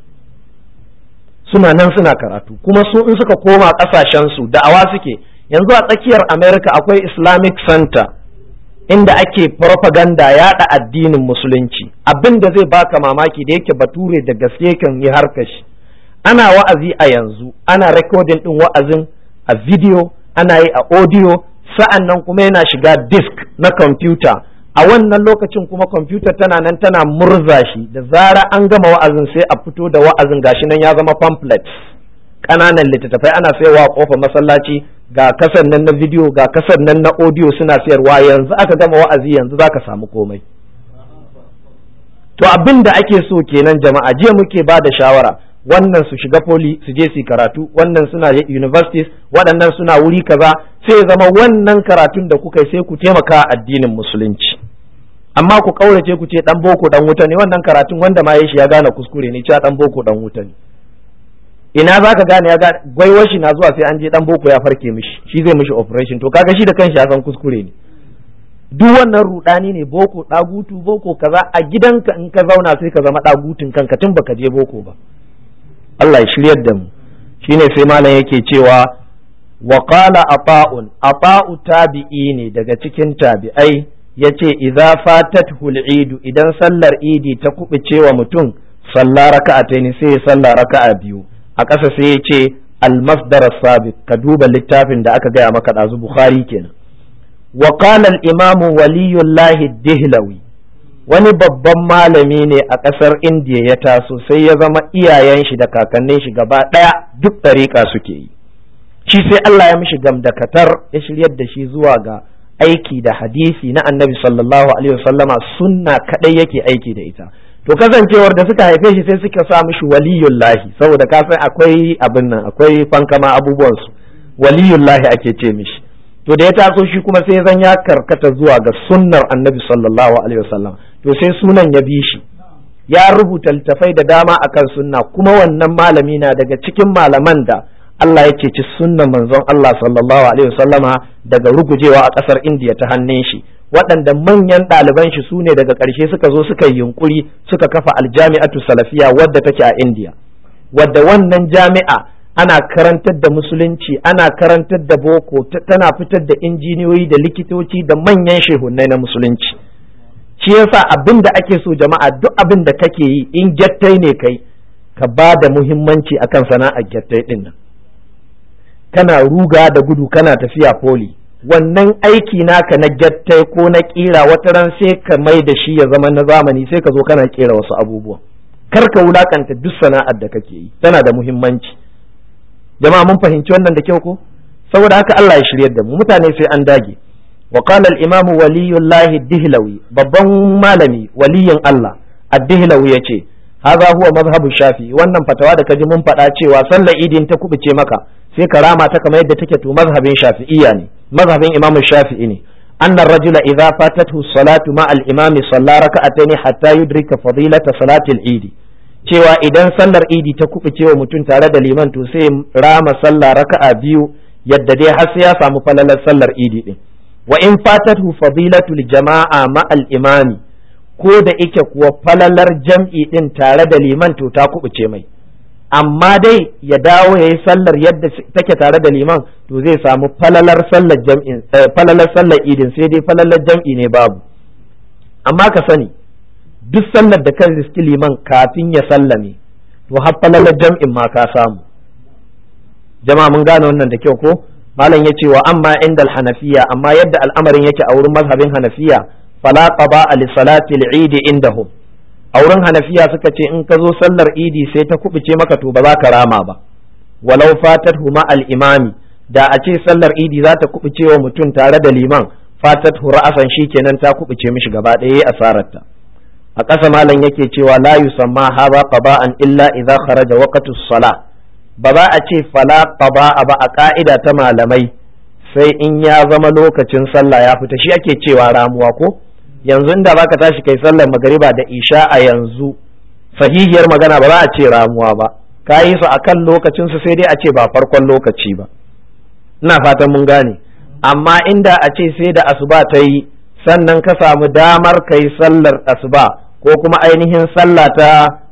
Speaker 1: suna nan suna karatu kuma su in suka koma kasashen su da'awa suke yanzu a tsakiyar America akwai Islamic Center inda ake propaganda yada addinin musulunci abin da zai baka mamaki da yake bature da gaske kan yi harkar shi ana wa'azi a yanzu ana recording din wa'azin a video ana yi a audio sa'an nan kuma yana shiga disk na computer a wannan lokacin kuma kwamfutar tana nan tana murza shi da zara an gama wa'azin sai a fito da wa'azin gashi nan ya zama pamphlets ƙananan littattafai ana sayarwa a kofar masallaci ga kasar nan na video ga kasar nan na audio suna sayarwa yanzu aka gama wa'azi yanzu zaka samu komai to abin da ake so kenan jama'a jiya muke ba da shawara wannan su shiga poli su je su karatu wannan suna universities waɗannan suna wuri kaza sai ya zama wannan karatun da kuka yi sai ku taimaka addinin musulunci amma ku kaurace ku ce dan boko dan wuta ne wannan karatun wanda ma yayi shi ya gane kuskure ne cewa dan boko dan wuta ne ina zaka gane ya ga gwaiwar shi na zuwa sai an je dan boko ya farke mishi shi zai mishi operation to kaga shi da kanshi ya san kuskure ne duk wannan rudani ne boko dagutu boko kaza a gidanka in ka zauna sai ka zama dagutun kanka tun baka je boko ba Allah ya shiryar da mu shine sai malam yake cewa wa qala ata'u tabi'i ne daga cikin tabi'ai yace idza fatathu al-eid idan sallar idi ta kubuce wa mutum salla raka'atayn sai ya salla raka'a biyu a ƙasa sai yace al-masdar as-sabiq ka duba littafin da aka gaya maka dazu Bukhari kenan wa qala al-imam waliyullah ad-dihlawi wani babban malami ne a ƙasar indiya ya taso sai ya zama iyayen shi da kakannin shi gaba ɗaya duk ɗariƙa suke yi shi sai Allah ya mishi gamdakatar ya shiryar da shi zuwa ga aiki da hadisi na annabi sallallahu alaihi wasallama sunna kadai yake aiki da ita to kasancewar da suka haife shi sai suka sa mishi waliyullahi saboda ka san akwai abin nan akwai fankama abubuwan su waliyullahi ake ce mishi to da ya taso shi kuma sai zan ya karkata zuwa ga sunnar annabi sallallahu alaihi wasallam to sai sunan ya bi shi ya rubuta littafai da dama akan sunna kuma wannan malami na daga cikin malaman da Allah ya ceci sunnan manzon Allah sallallahu alaihi wasallama daga rugujewa a ƙasar Indiya ta hannun shi waɗanda manyan ɗaliban shi su ne daga ƙarshe suka zo suka yi yunkuri suka kafa aljami'atu salafiya wadda take a Indiya wadda wannan jami'a ana karantar da musulunci ana karantar da boko tana fitar da injiniyoyi da likitoci da manyan shehunnai na musulunci shi yasa abin da ake so jama'a duk abin da kake yi in gyattai ne kai ka ba da muhimmanci akan sana'ar gyattai din nan kana ruga da gudu kana tafiya poli wannan aiki naka na gyattai ko na kira wata ran sai ka mai da shi ya zama na zamani sai ka zo kana kera wasu abubuwa kar ka wulakanta duk sana'ar da kake yi tana da muhimmanci jama'a mun fahimci wannan da kyau ko saboda haka Allah ya shiryar da mu mutane sai an dage wa qala al-imam waliyullah ad-dihlawi babban malami waliyin Allah ad-dihlawi yace hadha huwa madhhabu shafi'i, wannan fatawa da kaji mun faɗa cewa sallar idin ta kubuce maka sai ka rama ta kamar yadda take, to mazhabin shafi'iyya ne, mazhabin imamu shafi'i ne. anna rajula idza fatathu salatu ma al-imami salla raka'atayn hatta yudrika fadilata salati al-idi, cewa idan sallar idi ta kubuce wa mutum tare da liman to sai rama sallah raka'a biyu yadda dai har sai ya samu falalar sallar idi din. wa in fatathu fadilatul jama'a ma al-imami, ko da ike kuwa falalar jam'i din tare da liman to ta kubuce mai, amma dai ya dawo ya yi sallar yadda take tare da liman to zai samu falalar sallar jam'in, falalar sallar idin, sai dai falalar jam'i ne babu. amma ka sani duk sallar da kan riski liman kafin ya sallame to har falalar jam'in ma ka samu. jama'a mun gane wannan da kyau ko? malam ya ce wa amma indal hanafiya, amma yadda al'amarin yake a wurin mazhabin hanafiya, fala qada li salati al-eid indahum, a wurin hanafiya suka ce in ka zo sallar idi sai ta kubuce maka to ba za ka rama ba. walau fatathu ma al-imami, da a ce sallar idi za ta kubuce wa mutum tare da liman, fatathu ra'asan shikenan ta kubuce mishi gaba ɗaya yayi asararta. a ƙasa malam yake cewa la yusamma hadha qada'an illa idza kharaja waqtus salah, ba za a ce fala qada'a ba a ka'ida ta malamai sai in ya zama lokacin sallah ya fita, shi ake cewa ramuwa ko? yanzu inda baka tashi kai sallar magariba da isha a yanzu, sahihiyar magana ba za a ce ramuwa ba, ka yi su akan lokacin su, sai dai a ce ba farkon lokaci ba. ina fatan mun gane. amma inda a ce sai da asuba ta yi sannan ka samu damar kai sallar asuba ko kuma ainihin sallah ta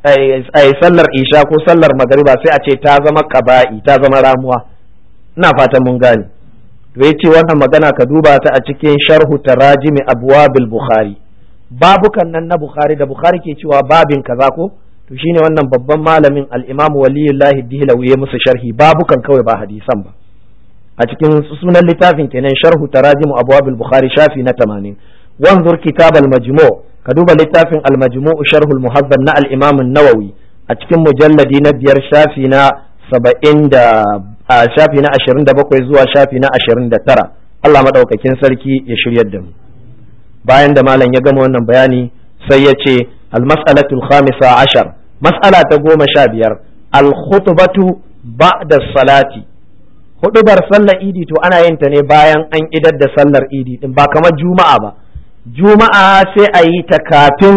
Speaker 1: sallar isha ko sallar magariba, sai a ce ta zama qaba'i, ta zama ramuwa. ina fatan mun gane. to yace wannan magana ka duba ta a cikin sharhu tarajimi abwabil bukhari, babukan nan na bukhari da bukhari ke cewa babin kaza ko, to shine wannan babban malamin al-imam waliyullah dihlawi ya musu sharhi, babukan kawai ba hadisan ba, a cikin sunan littafin kenan sharhu tarajimu abwabil bukhari shafi na 80. wanzur kitab al-majmu', ka duba littafin al-majmu' sharhul muhazzab na al-imam an-nawawi a cikin mujalladi na 5 shafi na 70 da shafi na 27 zuwa shafi na 29. Allah madaukakin sarki ya shiryar da mu. bayan da malam ya gama wannan bayani sai ya ce al-mas'alatul khamisa ashar, mas'ala ta 15, al-khutbatu ba'da salati, hudubar sallar idi to ana yin ta ne bayan an idar da sallar idi din, ba kamar juma'a ba. juma'a sai a yi ta kafin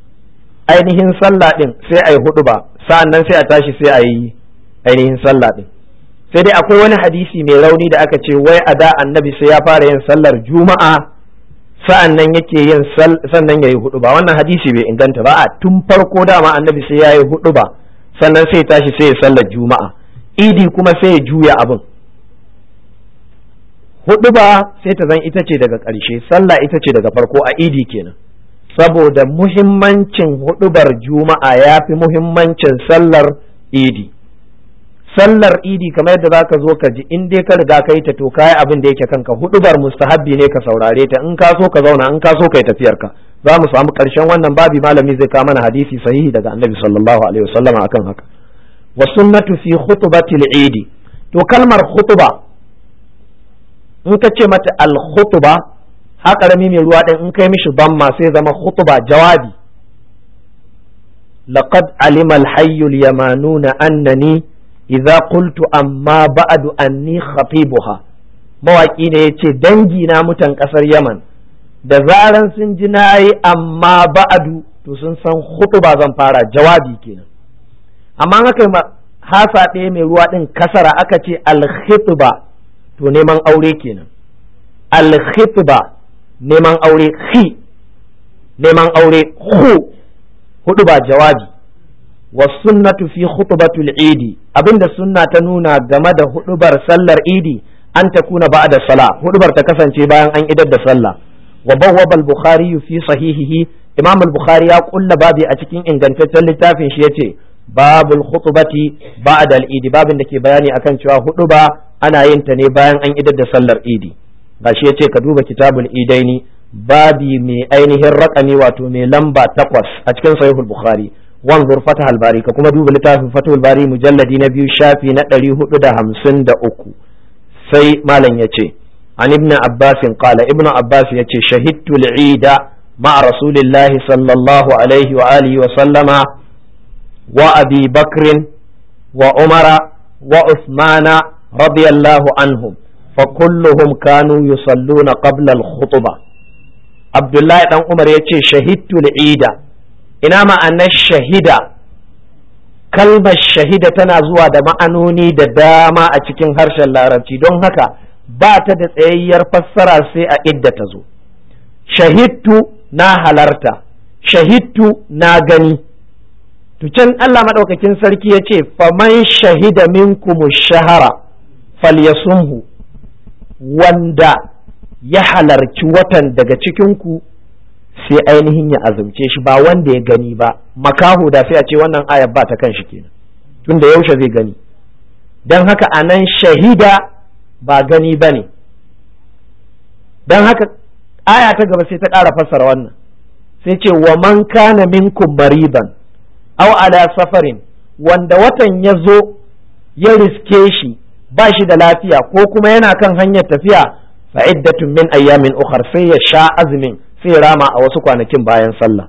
Speaker 1: ainihin sallah din, sai a yi huduba, sa'annan sai a tashi sai a yi ainihin sallah din. sai dai akwai wani hadisi mai rauni da aka ce wai a da annabi sai ya fara yin sallar juma'a sa'annan yake yin sannan yayi huduba, wannan hadisi bai inganta ba. a tun farko dama annabi sai yayi huduba sannan sai tashi sai ya sallar juma'a, idi kuma sai ya juya abin. huduba sai ta zan ita ce daga ƙarshe, sallah ita ce daga farko a idi kenan, saboda muhimmancin hudubar juma'a ya fi muhimmancin sallar idi. sallar idi kamar yadda zaka zo ka ji, in dai ka riga ka yi ta to kai abin da yake kanka, hudubar mustahabbi ne ka saurare ta, in ka so ka zauna, in ka so kai tafiyar ka. za mu samu ƙarshen wannan babi, malami zai kawo mana hadisi sahihi daga annabi sallallahu alaihi wasallam akan haka. wa sunnatu fi khutbatil idi, to kalmar khutba in ka ce mata al khutba, ha karami mai ruwa din in kai mishi damma sai zama khutba jawabi. laqad alima al hayy al yamanuna annani idza qultu amma ba'du anni khatibuha, mawaki ne yace dangi na mutan kasar Yaman da zaran sun ji nayi amma ba'du to sun san khutba zan fara, jawabi kenan. amma haka hasa ɗaya mai ruwa din kasara aka ce al khitba to neman aure kenan. al khitba neman aure, khi neman aure, hudu ba jawabi. wasunnatu fi khutbatul idi, abinda sunna ta nuna game da hudubar sallar idi, an ta kuna ba'da sala, hudubar ta kasance bayan an idar da sallah. wa bawwaba al-bukhari fi sahihihi, imam al-bukhari ya kulla babi a cikin ingantaccen littafin shi yace babul khutbati ba'da al-idi, babin da ke bayani akan cewa huduba ana yin ta ne bayan an idar da sallar idi. gashi yace ka duba kitabul idaini, babi mai ainihin rakami wato mai lamba 8 a cikin sahihul bukhari. wanzur fatah al-bari, ka kuma duba littafin fatah al-bari mujalladi na 2 shafi na 453. sai malam yace an ibn abbas qala, ibn abbas yace shahidtu al-eid ma'a rasulillahi sallallahu alaihi wa alihi wa sallama wa Abi Bakr wa Umar wa Uthman radiyallahu anhum fa kulluhum kanu yusalluna qabla al-khutbah. Abdullahi dan Umar yace shahidtu al-ida. Ina ma'anar shahida? Kalmar shahida tana zuwa da ma'anoni da dama a cikin harshen larabci, don haka ba ta da tsayayyar fassara sai a idda ta zo. Shahidtu na halarta, shahidtu na gani. To can Allah madaukakin sarki ya ce faman shahida minkum shahara falyasumhu, wanda ya halarci watan daga cikinku sai ainihin ya azumce shi, ba wanda ya gani ba. Makaho da sai a ce wannan ayar ba ta kan shi kenan, tunda yaushe zai gani. don haka anan shahida ba gani ba ne. don haka aya ta gaba sai ta ƙara fassara wannan, sai ce wa man kana minkum mariban aw ala safarin, wanda watan ya zo ya riske shi ba shi da lafiya ko kuma yana kan hanyar tafiya, fa iddatun min ayyamin ukhar, sai ya sha azumin sai rama a wasu kwanakin bayan sallah.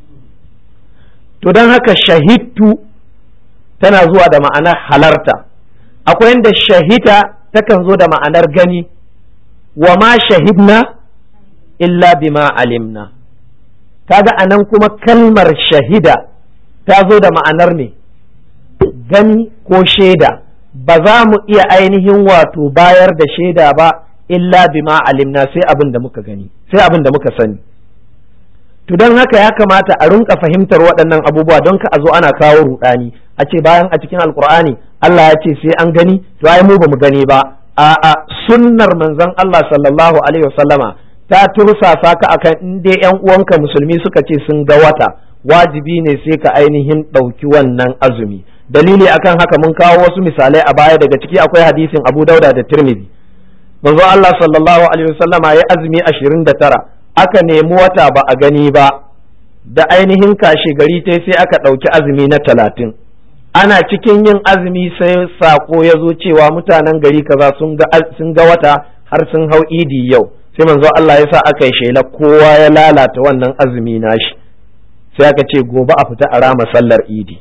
Speaker 1: To don haka shahidtu tana zuwa da ma'anar halarta, akwai inda shahida takan zo da ma'anar gani, wa ma shahidna illa bima alimna. kaga anan kuma kalmar shahida ta zo da ma'anar ne gani ko shaida, ba za mu iya ainihin wato bayar da shaida ba illa bima alimna, sai abin da muka gani, sai abin da muka sani. To don haka ya kamata a rinka fahimtar waɗannan abubuwa don ka a zo ana kawo rudani, a ce bayan a cikin alkur'ani Allah ya ce sai an gani, to ai mu ba mu gani ba. A'a, sunnar manzon Allah sallallahu alaihi wasallama ta tursasa ka akan in dai yan uwanka musulmi suka ce sun ga wata, wajibi ne sai ka ainihin ɗauki wannan azumi. Dalili akan haka mun kawo wasu misalai a baya, daga ciki akwai hadisin Abu Dauda da Tirmidhi. Manzon Allah sallallahu alaihi wasallama ya azumi 29, aka nemi wata ba a gani ba, da ainihin kashe gari sai aka ɗauki azumi na 30. Ana cikin yin azumi sai sako ya zo cewa mutanen gari kaza sun ga wata har sun hau idi yau. Sai manzo Allah ya sa aka yi shela kowa ya lalata wannan azumi nashi, sai aka ce gobe a fita a rama sallar idi.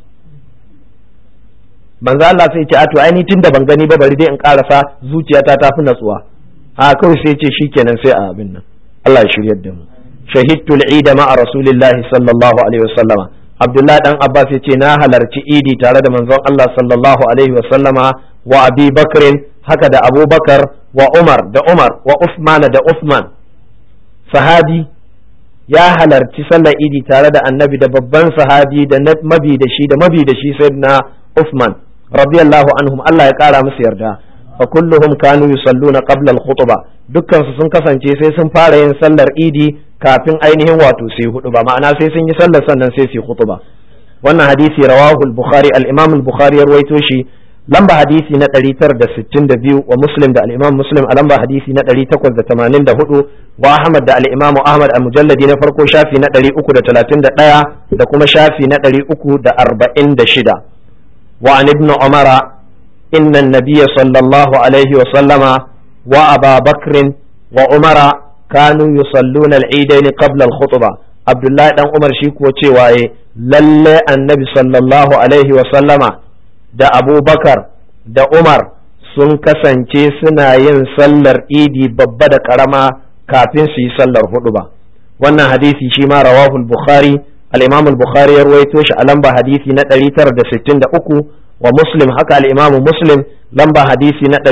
Speaker 1: Manzo Allah sai ce a to ai ni tunda ban gani ba bari dai in karasa, zuciyata ta fi natsuwa. A kawai sai ce shikenan sai a abin nan. Allah ya shiryar da mu. Shahidtu al-Eid ma'a Rasulillahi sallallahu alaihi wasallama. Abdullah dan Abbas ya ce na halarci idi tare da manzon Allah sallallahu alaihi wasallama, wa Abi Bakr, haka da Abu Bakar, wa Umar da Umar, wa Uthman da Uthman. Sahabi ya halarci sallar idi tare da annabi da babban sahabi da mabi da shi sayyidina Uthman radiyallahu anhum, Allah ya kara musu yarda. fa kulluhum kanu yusalluna qabla al-khutbah, dukkan su sun kasance sai sun fara yin sallar idi kafin ainihin wato sai hudu ba, ma'ana sai sun yi sallar sannan sai su khutba. Wannan hadisi rawahu al-Bukhari, al-Imam al-Bukhari ya rawaito shi lamba hadisi na 962, wa Muslim da al-Imam Muslim a lamba hadisi na 884, wa Ahmad da al-Imam Ahmad a mujalladi na farko shafi na 331 da kuma shafi na 346. wa an ibn Umar إن النبي صلى الله عليه وسلم وأبا بكر وعمر كانوا يصلون العيدين قبل الخطبة. عبد الله بن عمر شيكو cewaye lalle annabi sallallahu alaihi wasallama da Abubakar da Umar sun kasance suna yin sallar idi babba da karama kafin su yi sallar huduba. Wannan hadisi shi ma rawahu al-Bukhari, al-Imam al-Bukhari ya rawaito shi a lamba hadisi na 963, wa Muslim haka al-Imam Muslim lamba hadisi na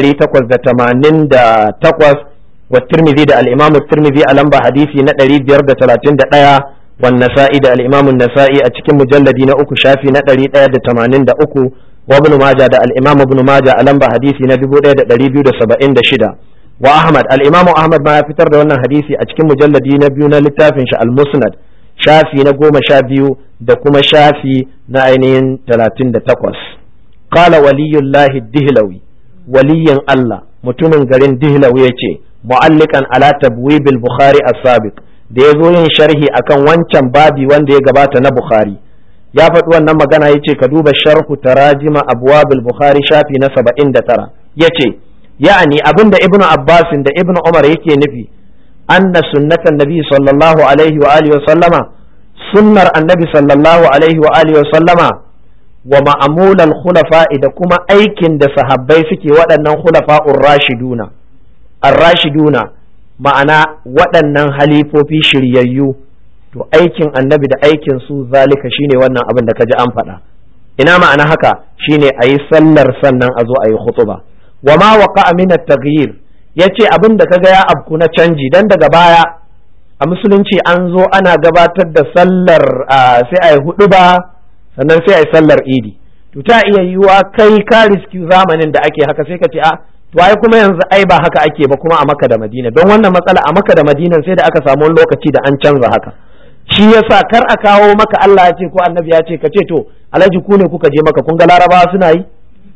Speaker 1: 888, wa Tirmidhi da al-Imam Tirmidhi a lamba hadisi na 531, wa Nasa'i da al-Imam Nasa'i a cikin mujalladi na 3 shafi na 183, wa Ibn Majah da al-Imam Ibn Majah a lamba hadisi na 1276, wa Ahmad al-Imam Ahmad ma ya fitar da wannan hadisi a cikin mujalladi na 2 na littafin shi al-Musnad shafi na 12 da kuma shafi na ainihin 38. قال ولي الله الدهلوي ولي الله mutumin garin Dihlawi yace mu'allikan ala tabwib al-Bukhari as-sabiq, da yazo yin sharhi akan wancan babi wanda ya gabata na Bukhari, ya faɗi wannan magana yace ka duba sharhu tarajima abwab al-Bukhari shafi na 79, yace yani abinda Ibn Abbas da Ibn Umar yake nufi anna sunnatan nabi sallallahu alaihi wa alihi wa sallama, sunnar annabi sallallahu alaihi wa alihi wa sallama wa ma'amulal khulafa'i da kuma aikin da sahabbai suke waɗannan khulafa'ur rashiduna ar-rashiduna ma'ana waɗannan halifofi shiryayyu to aikin annabi da aikin su zalika shine wannan abin da kaji an faɗa. Ina ma'ana haka shine ayi sallar sannan a zo ayi khutba. Wa ma waqa'a min at-taghyir yace abin da kaga ya abku na canji dan daga baya a musulunci an zo ana gabatar da sallar sai ayi huɗuba sannan sai ayi sallar idi. To ta iya yiwa kai ka riski zamanin da ake haka sai ka ce to ai kuma yanzu ai ba haka ake ba kuma a Makka da Madina, don wannan matsala a Makka da Madina sai da aka samu wani lokaci da an canza haka. Shi yasa kar a kawo maka Allah ya ce ko annabi ya ce ka ce to alhaji ku ne kuka je maka kun ga larabawa suna yi,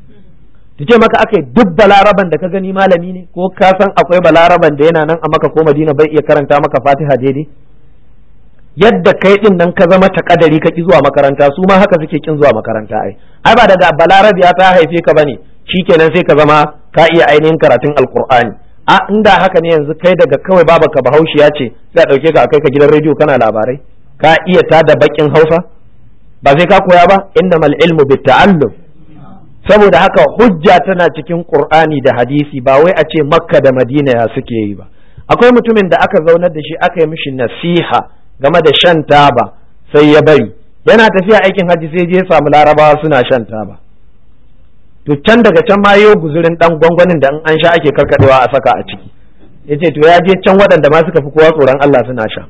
Speaker 1: ta ce maka akai duk balaraban da ka gani malami ne, ko ka san akwai balaraban da yana nan a Makka ko Madina bai iya karanta maka Fatiha daidai? Yadda kai din nan ka zama takadari ka ki zuwa makaranta, su ma haka suke kin zuwa makaranta. Ai ba daga balarabiya ta haife ka bane shikenan sai ka zama ka iya ainihin karatun alqur'ani. Inda haka ne yanzu kai daga kawai babaka bahaushiya ce sai a dauke ka a kai ka gidan rediyo kana labarai, ka iya ta da bakin Hausa ba sai ka koya ba, innamal ilmu bitta'allum. Saboda haka hujja tana cikin Qur'ani da hadisi, ba wai a ce Makka da Madina ya suke yi ba. Akwai mutumin da aka zaunar da shi aka yi mishi nasiha game da shan taba sai ya bari, yana tafiya aikin hajji sai je samu larabawa suna shan taba, to can daga can ma yau guzurin dan gwangwanin da an sha ake karkadewa a saka a ciki, yace to ya je can waɗanda ma suka fi kowa tsoron Allah suna sha.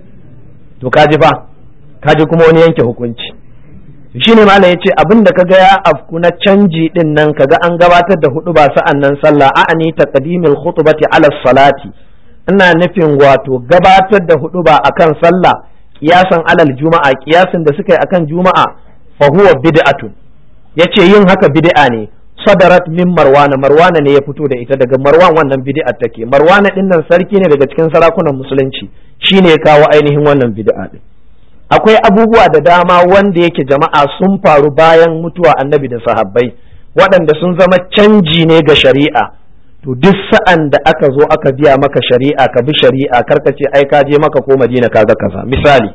Speaker 1: To kaji fa kaji kuma wani yanke hukunci. Shine malam yace abin da kaga ya afku na canji din nan, kaga an gabatar da hudu ba sa'an nan sallah, a'ani taqdimil khutbati ala salati, ina nufin wato gabatar da hudu ba akan sallah kiyasan alal juma'a, kiyasin da suka yi akan juma'a, fa huwa bid'atun, yace yin haka bid'a ne. Sadarat min marwana ne ya fito da ita daga marwan, wannan bid'a take. Marwana din nan sarki ne daga cikin sarakunan musulunci, shine ya kawo ainihin wannan bid'a din. Akwai abubuwa da dama wanda yake jama'a sun faru bayan mutuwa annabi da sahabbai waɗanda sun zama canji ne ga shari'a. To duk sa'an da aka zo aka biya maka shari'a ka bi shari'a, karka ce ai ka je maka ko Madina kaga kaza. Misali,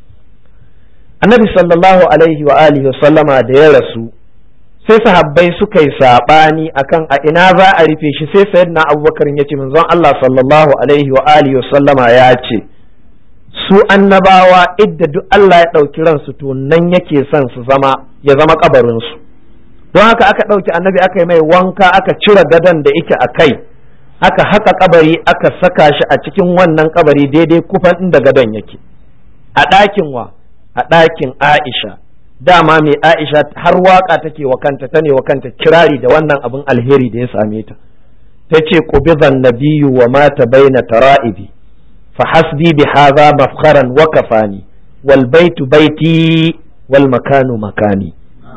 Speaker 1: annabi sallallahu alaihi wa alihi wa sallama da ya rasu sai sahabbai suka yi sabani akan a ina za a rufe shi, sai sayyidina Abubakar ya ce manzon Allah sallallahu alaihi wa alihi wa sallama ya ce su annabawa idda duk Allah ya ɗauki ransu to nan yake son su zama, ya zama kabarinsu. Don haka aka ɗauki annabi aka yi mai wanka, aka cire gadon da yake a kai, aka haka kabari aka saka shi a cikin wannan kabari daidai kufan inda gadon yake. A ɗakin wa? A ɗakin Aisha. Dama mai Aisha har waka take wa kanta, ta ne wa kanta kirari da wannan abin alheri da ya same ta. Ta ce qubidhan nabiyyu wa mata baina tara'ibi fa hasbi bi hadha mafkharan wa kafani wal baitu baiti wal makanu makani.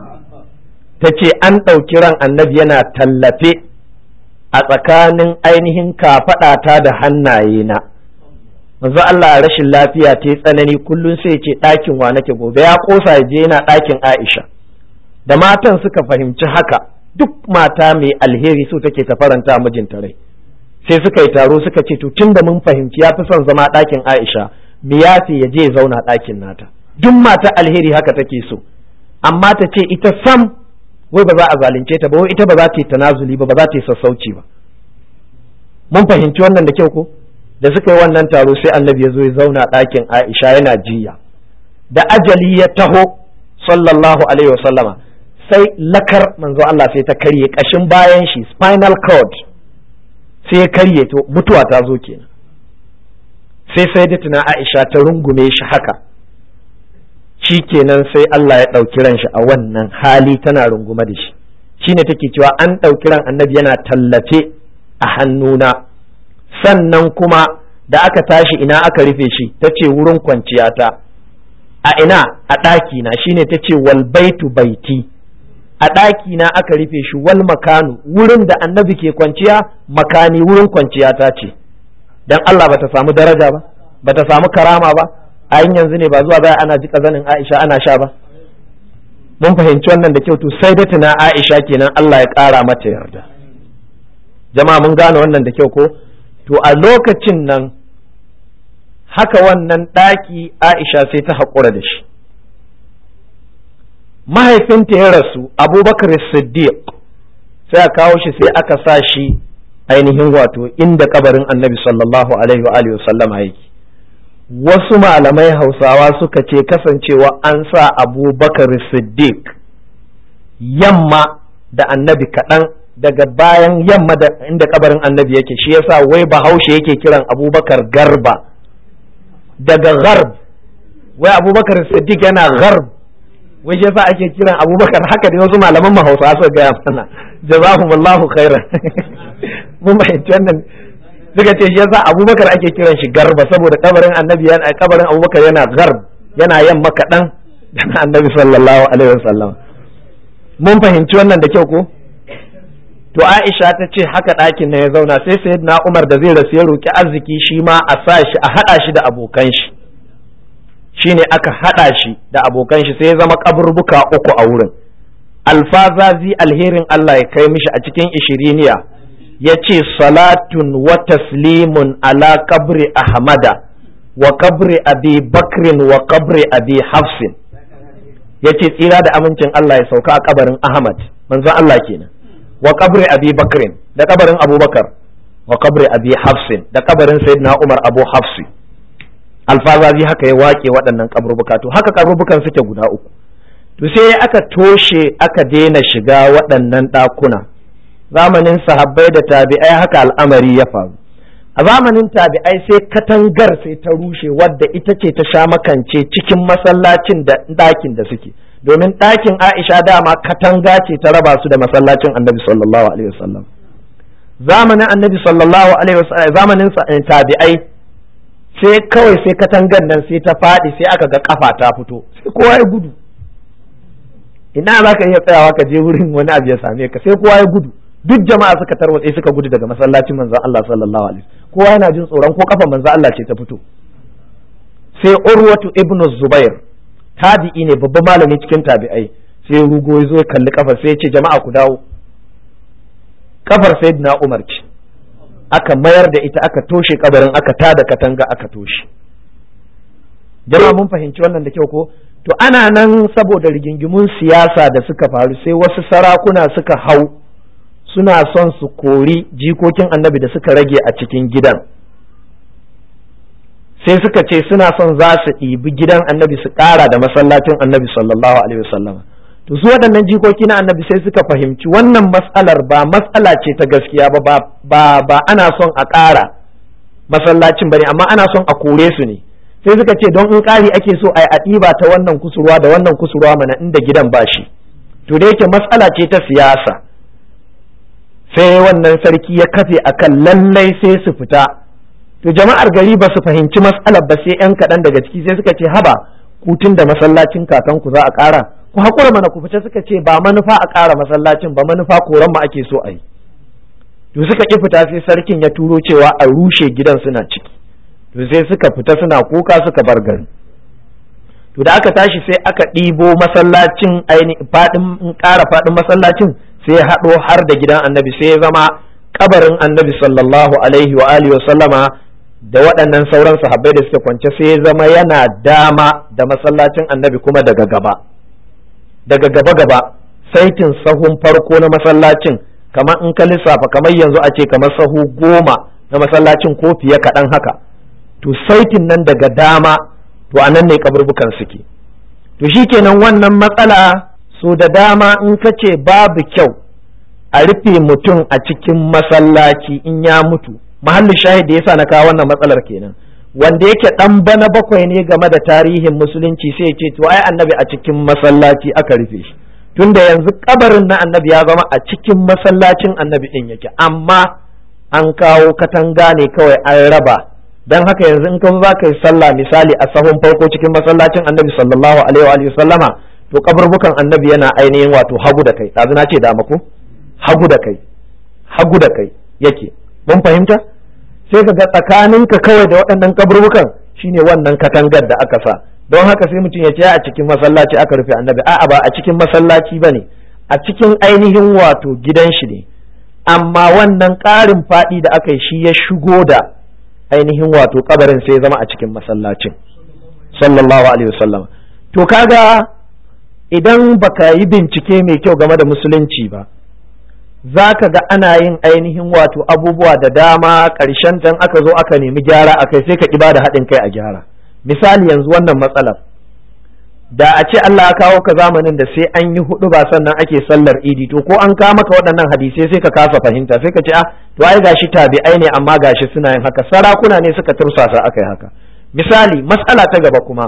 Speaker 1: Ta ce an ɗauki ran annabi yana tallafe a tsakanin ainihin kafaɗata da hannayena. Manzo Allah rashin lafiya ta yi tsanani, kullum sai ce ɗakin wa nake, gobe ya ƙosa ya je yana ɗakin Aisha. Da matan suka fahimci haka, duk mata mai alheri so take ta faranta mijinta rai, sai suka yi taro suka ce to tunda mun fahimci ya fi son zama ɗakin Aisha, me yafi ya je ya zauna ɗakin nata. Duk mata alheri haka take so, amma ta ce ita sam wai ba za a zalunce ta ba, wai ita ba za ta yi tanazuli ba, ba za ta yi sassauci ba. Mun fahimci wannan da kyau ko? Da suka yi wannan taro sai annabi ya zo ya zauna ɗakin Aisha yana jiya. Da ajali ya taho sallallahu alaihi wasallama sai lakar manzo Allah sai ta karye, ƙashin bayan shi spinal cord sai ya karye, to mutuwa ta zo kenan. Sai da tuna Aisha ta rungume shi haka, shi kenan sai Allah ya ɗauki ran shi a wannan hali tana rungume da shi. Shine take cewa an ɗauki ran annabi yana tallafe a hannuna, sannan kuma da aka tashi ina aka rufe shi, ta ce wurin kwanciyata. A ina? A ɗakina. Shine ta ce wal baitu baiti, a ɗakina aka rufe shi, wal makanu, wurin da annabi ke kwanciya, makani wurin kwanciyata ce. Dan Allah bata samu daraja ba, bata samu karama ba, a yanzu ne ba zuwa baya ana ji kazanin Aisha ana sha ba. Mun fahimci wannan da kyau. To sai da tuna Aisha kenan, Allah ya ƙara mata yarda. Jama'a mun gane wannan da kyau ko? To a lokacin nan haka wannan ɗaki Aisha sai ta haƙura da shi. mahaifinta ya rasu Abubakar Siddiq, sai a kawo shi sai aka sa shi ainihin wato inda kabarin Annabi sallallahu alaihi wa alihi wasallama yake. Wasu malamai Hausawa suka ce kasancewa an sa Abubakar Siddiq yamma da Annabi kaɗan daga bayan yamma da inda kabarin Annabi yake, shi yasa wai Bahaushe yake kiran Abubakar Garba daga Gharb, wai Abubakar Siddiq yana Gharb, wai shi yasa ake kiran Abubakar haka da wasu malaman Hausawa suka gaya mana, jazakumullahu khairan. Mun fahimci wannan, suka ce shi yasa Abubakar ake kiran shi Garba saboda kabarin Annabi yana kabarin Abubakar yana Gharb, yana yamma kaɗan da Annabi sallallahu alaihi wasallam. Mun fahimci wannan da kyau ko? To Aisha ta ce haka ɗakin na ya zauna, sai Sayyidina Umar da zai rasu ya roki arziki shi ma a sa shi a haɗa shi da abokan shi, shine aka haɗa shi da abokan shi sai ya zama kaburbuka uku a wurin. Alfazazi alherin Allah ya kai mishi a cikin ishiriniya ya ce salatun wa taslimun ala kabri Ahmada wa kabri Abi Bakrin wa kabri Abi Hafsin, ya ce tsira da amincin Allah ya sauka a kabarin Ahmad manzon Allah kenan, wa kabri Abi Bakrin da kabarin Abubakar, wa kabri Abi Hafsin da kabarin Sayyidina Umar Abu Hafsi. Alfazazi haka ya wake waɗannan kaburbuka. To haka kaburbukan suke guda uku. To sai aka toshe aka daina shiga waɗannan ɗakuna. Zamanin sahabbai da tabi'ai haka al'amari ya faru. A zamanin tabi'ai sai katangar sai ta rushe wadda ita ce ta sha makance cikin masallacin da ɗakin da suke. Domin ɗakin Aisha dama katanga ce ta raba su da masallacin Annabi sallallahu alaihi wasallam. Zamanin Annabi sallallahu alaihi wasallam, zamanin tabi'ai sai kawai sai katangar nan sai ta faɗi sai aka ga kafa ta fito, sai kowa ya gudu. Ina za ka iya tsayawa ka je wurin wani abu ya same ka, sai kowa ya gudu. Duk jama'a suka tarwatse suka gudu daga masallacin manzon Allah sallallahu alaihi wasallam, kowa yana jin tsoron ko kafan manzon Allah ce ta fito. Sai Urwatu ibn Zubair, tabi'i ne babban malami cikin tabi'ai, sai rugo ya zo ya kalli kafar sai ya ce jama'a ku dawo, kafar Sayyidina Umar ce, aka mayar da ita aka toshe kabarin, aka tada katanga aka toshe. Jama'a mun fahimci wannan da kyau ko? To ana nan saboda rigingimun siyasa da suka faru sai wasu sarakuna suka hau suna son su kori jikokin Annabi da suka rage a cikin gidan, sai suka ce suna son za su ɗibi gidan Annabi su ƙara da masallacin Annabi sallallahu alaihi wasallam. To su waɗannan jikoki na Annabi sai suka fahimci wannan mas'alar ba mas'ala ce ta gaskiya ba ana son a ƙara masallacin bane, amma ana son a kore su ne. Sai suka ce don in ƙari ake so a ɗiba ta wannan kusurwa da wannan kusurwa mana inda gidan ba shi. To da yake mas'ala ce ta siyasa, sai wannan sarki ya kafe akan lallai sai su fita. To jama'ar gari ba su fahimci mas'alar ba sai 'yan kaɗan daga ciki sai suka ce haba kutun da masallacin kakanku za a ƙara, ku haƙura mana ku fita. Suka ce ba manufa a ƙara masallacin ba, manufa koran mu ake so a yi. To suka ƙi fita sai sarkin ya turo cewa a rushe gidan suna ciki. To sai suka fita suna kuka suka bar gari. To da aka tashi sai aka ɗibo masallacin ƙara faɗin masallacin sai ya haɗo har da gidan Annabi, sai ya zama kabarin Annabi sallallahu alaihi wa alihi wa sallama da waɗannan sauran sahabbai da suke kwance sai ya zama yana dama da masallacin Annabi kuma daga gaba saitin sahun farko na masallacin, kamar in ka lissafa kamar yanzu a ce kamar sahu 10 na masallacin ko fiye kaɗan haka. To saitin nan daga dama to anan ne kaburbukan suke. To shikenan wannan matsala so da dama in ka ce babu kyau a rufe mutum a cikin masallaci in ya mutu, mahallin shahid da yasa na kawo wannan matsalar kenan. Wanda yake dan bana bakwai ne game da tarihin musulunci sai ya ce to ai Annabi a cikin masallaci aka rufe shi, tunda yanzu kabarin na Annabi ya zama a cikin masallacin Annabi din yake, amma an kawo katanga ne kawai an raba. Dan haka yanzu in ka za ka yi sallah misali a sahun farko cikin masallacin Annabi sallallahu alaihi wa sallama, to kaburbukan Annabi yana ainihin wato hagu da kai. Ɗazu na ce dama ko? Hagu da kai yake. Mun fahimta? Sai ka ga tsakaninka kawai da waɗannan kaburbukan shine wannan katangar da aka sa. Don haka sai mutum ya ce a cikin masallaci aka rufe Annabi. A'a ba a cikin masallaci bane, a cikin ainihin wato gidan shi ne. Amma wannan ƙarin faɗi da aka yi shi ya shigo da ainihin wato kabarin sai ya zama a cikin masallacin sallallahu alaihi wasallam. To kaga idan baka yi bincike mai kyau game da musulunci ba za ka ga ana yin ainihin wato abubuwa da dama ƙarshen tan aka zo aka nemi gyara a kai sai ka ƙi ba da haɗin kai a gyara. Misali yanzu wannan matsalar da a ce Allah ya kawo ka zamanin da sai an yi hudu ba sannan ake sallar idi, to ko an kawo maka waɗannan hadisai sai ka kasa fahimta, sai ka ce to ai gashi tabi'ai ne amma gashi suna yin haka, sarakuna ne suka tursasa aka yi haka. Misali matsala ta gaba kuma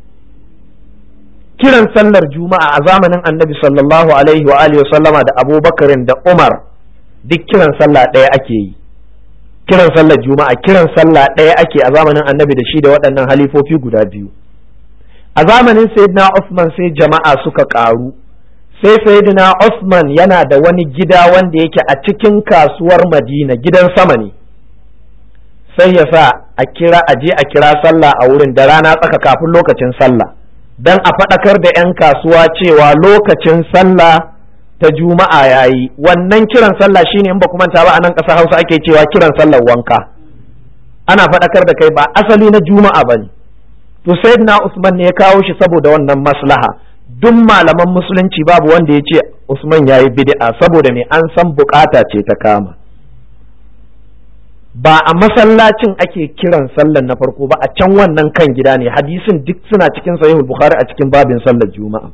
Speaker 1: kiran sallar juma'a a zamanin annabi sallallahu alaihi wa alihi sallama da abubakarin da umar duk kiran sallah ɗaya ake yi. Kiran sallar juma'a kiran sallah ɗaya ake a zamanin annabi da shi da waɗannan halifofi guda biyu. A zamanin sayyidina Usman sai jama'a suka ƙaru, sai sayyidina Usman yana da wani gida wanda yake a cikin kasuwar Madina, gidan sama ne, sai ya sa a kira sallah a wurin da rana tsaka kafin lokacin sallah don a faɗakar da 'yan kasuwa cewa lokacin sallah ta juma'a yayi. Wannan kiran sallah shine in ba ku manta ba a nan ƙasar Hausa ake cewa kiran sallar wanka, ana faɗakar da kai ba asali na juma'a ba ne. To sayyidina Usman ne ya kawo shi saboda wannan maslaha. Duk malaman musulunci babu wanda ya ce Usman yayi bid'a, saboda me an san bukata ce ta kama. Ba a masallacin ake kiran sallar na farko ba, a can wannan kan gida ne. Hadisin duk suna cikin sahihul Bukhari a cikin babin sallar juma'a.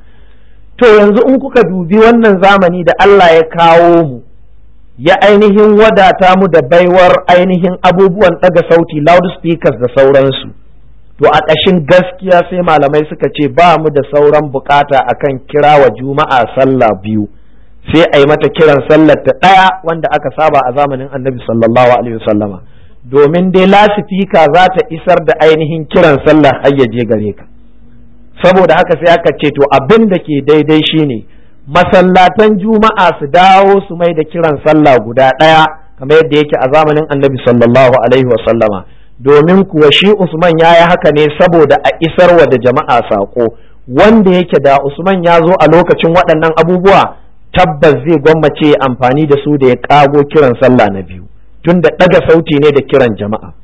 Speaker 1: To yanzu in kuka dubi wannan zamani da Allah ya kawo mu, ya ainihin wadata mu da baiwar ainihin abubuwan ɗaga sauti, loudspeakers da sauransu, to a ƙashin gaskiya sai malamai suka ce ba mu da sauran bukata akan kirawa juma'a sallah biyu, sai a yi mata kiran sallar ta ɗaya wanda aka saba a zamanin annabi sallallahu alaihi wasallama, domin dai lasifika za ta isar da ainihin kiran sallar hayyaje gare ka. Saboda haka sai aka ce to abin da ke daidai shine masallatan juma'a su dawo su mai da kiran sallah guda ɗaya kamar yadda yake a zamanin annabi sallallahu alaihi wasallama, domin kuwa shi Usman ya yi haka ne saboda a isarwa da jama'a saƙo, wanda yake da Usman ya zo a lokacin waɗannan abubuwa tabbas zai gwammace amfani da su da ya kago kiran sallah na biyu, tunda ɗaga sauti ne da kiran jama'a.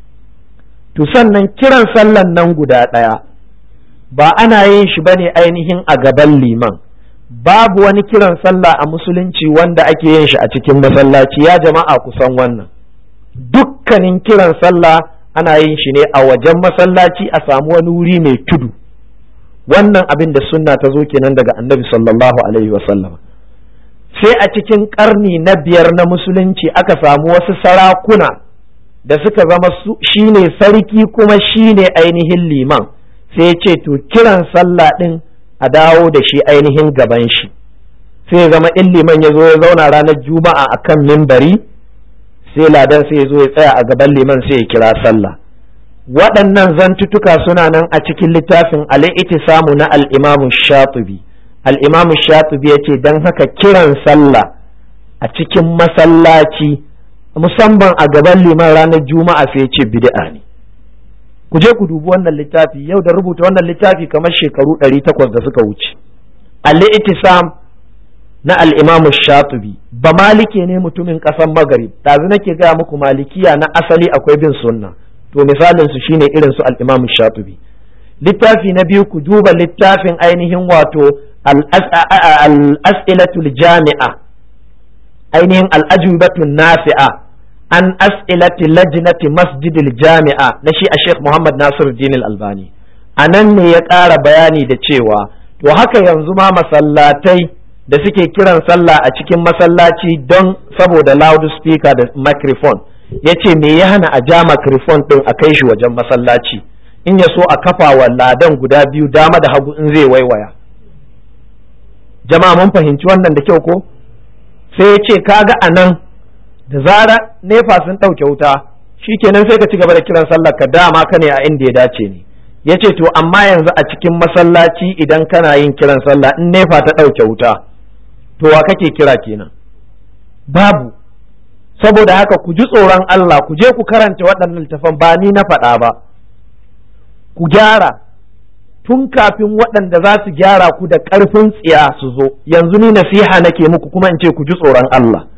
Speaker 1: To sannan kiran sallan nan guda ɗaya ba ana yin shi bane ainihin a gaban liman, babu wani kiran sallah a musulunci wanda ake yin shi a cikin masallaci. Ya jama'a kusan wannan, dukkanin kiran sallah ana yin shi ne a wajen masallaci a samu wani wuri mai tudu. Wannan abin da sunna ta zo kenan daga annabi sallallahu alaihi wasallam. Sai a cikin ƙarni na 5 na musulunci aka samu wasu sarakuna da suka zama shine sarki kuma shine ainihin liman, sai ce to kiran sallah ɗin a dawo da shi ainihin gaban shi, sai zama in liman ya zo ya zauna ranar juma'a a kan mimbari, sai ladan sai ya zo ya tsaya a gaban liman sai ya kira sallah. Waɗannan zantutuka suna nan a cikin littafin al-i'tisamu na al-imamu Shatibi. Al'imamu Shatibi ya ce don haka kiran sallah a cikin masallaci musamman a gaban liman ranar juma'a sai ya ce bid'a ne. Ku je ku dubi wannan littafi, yau da rubuta wannan littafi kamar shekaru 800 da suka wuce. Al-i'tisam na al'imamu Shatibi ba malike ne mutumin ƙasar Maghrib, ɗazu nake gaya muku malikiya na asali akwai bin sunna, to misalin su shine irin su al'imamu Shatibi. Littafi na biyu ku duba littafin ainihin wato al'as'ilatul jami'a, ainihin al'ajubatun nafi'a an as'ilati lajnati masjidil jami'a na shi a Sheikh Muhammad Nasiruddin Al-Albani. A nan ne ya ƙara bayani da cewa to haka yanzu ma masallatai da suke kiran sallah a cikin masallaci don saboda loudspeaker da microphone, ya ce me ya hana a ja microphone ɗin a kai shi wajen masallaci, in ya so a kafa wa ladan guda biyu dama da hagu in zai waiwaya. Jama'a mun fahimci wannan da kyau ko? Sai ya ce kaga a nan da zara nefa sun ɗauke wuta shikenan sai ka ci gaba da kiran sallar ka, dama ka ne a inda ya dace ne. Ya ce to amma yanzu a cikin masallaci idan kana yin kiran sallah in nefa ta ɗauke wuta to wa kake kira kenan? Babu. Saboda haka ku ji tsoron Allah, ku je ku karanta waɗannan littafan, ba ni na faɗa ba, ku gyara tun kafin waɗanda za su gyara ku da ƙarfin tsiya su zo. Yanzu ni nasiha nake muku kuma in ce ku ji tsoron Allah.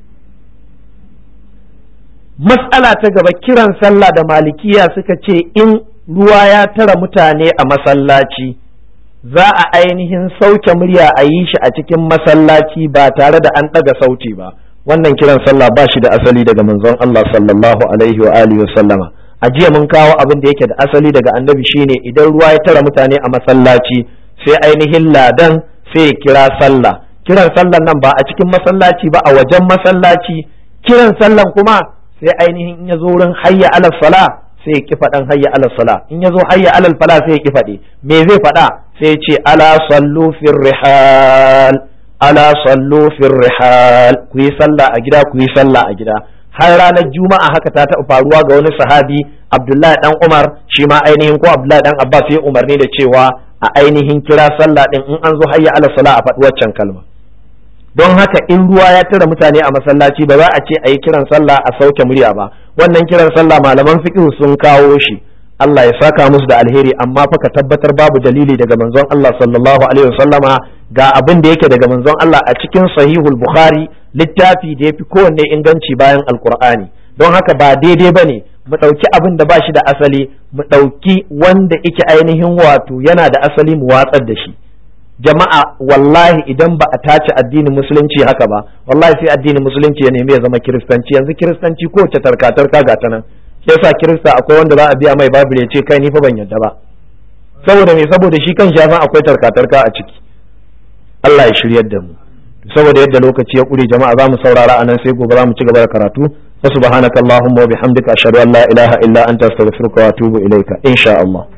Speaker 1: Mas'ala ta gaba, kiran sallah da malikiya suka ce in ruwa ya tara mutane a masallaci za a ainihin sauke murya a yi shi a cikin masallaci ba tare da an ɗaga sauti ba, wannan kiran sallah ba shi da asali daga manzon Allah sallallahu alaihi wa alihi wa sallama. A jiya mun kawo abin da yake da asali daga annabi shine idan ruwa ya tara mutane a masallaci sai ainihin ladan sai ya kira sallah. Kiran sallan nan ba a cikin masallaci ba, a wajen masallaci. Kiran sallan kuma sai ainihin in ya zo wurin hayya alal sala sai ya ki faɗan hayya alal sala, in ya zo hayya alal fala sai ya ki faɗi. Me zai faɗa? Sai ya ce ala sallu fir rihal, ala sallu fir rihal, ku yi sallah a gida, ku yi sallah a gida. Har ranar juma'a haka ta taɓa faruwa ga wani sahabi Abdullahi dan Umar, shi ma ainihin ko Abdullahi dan Abbas ya umarni da cewa a ainihin kira sallah din in an zo hayya ala sala a faɗi waccan kalma. Don haka in ruwa ya tara mutane a masallaci ba za a ce a yi kiran sallah a sauke murya ba, wannan kiran sallah malaman fiqh sun kawo shi, Allah ya saka musu da alheri, amma fa ka tabbatar babu dalili daga manzon Allah sallallahu alaihi wasallama ga abin da yake daga manzon Allah a cikin sahihul Bukhari, littafi da yafi kowanne inganci bayan alqur'ani. Don haka ba daidai bane mu ɗauki abin da ba shi da asali, mu ɗauki wanda yake ainihin wato yana da asali mu watsar da shi. Jama'a wallahi idan ba a tace addinin musulunci haka ba, wallahi sai addinin musulunci ya nemi ya zama kiristanci. Yanzu kiristanci ko ce tarka-tarka ga ta nan, shi yasa kirista akwai wanda za a biya mai babure ya ce kai ni fa ban yadda ba, saboda me? Saboda shi kan shafin akwai tarka-tarka a ciki. Allah ya shiryar da mu. Saboda yadda lokaci ya ƙure jama'a za mu saurara anan, sai gobe za mu ci gaba da karatu. Subhanakallahumma wa bihamdika ashhadu an la ilaha illa anta astaghfiruka wa atubu ilaika insha Allah.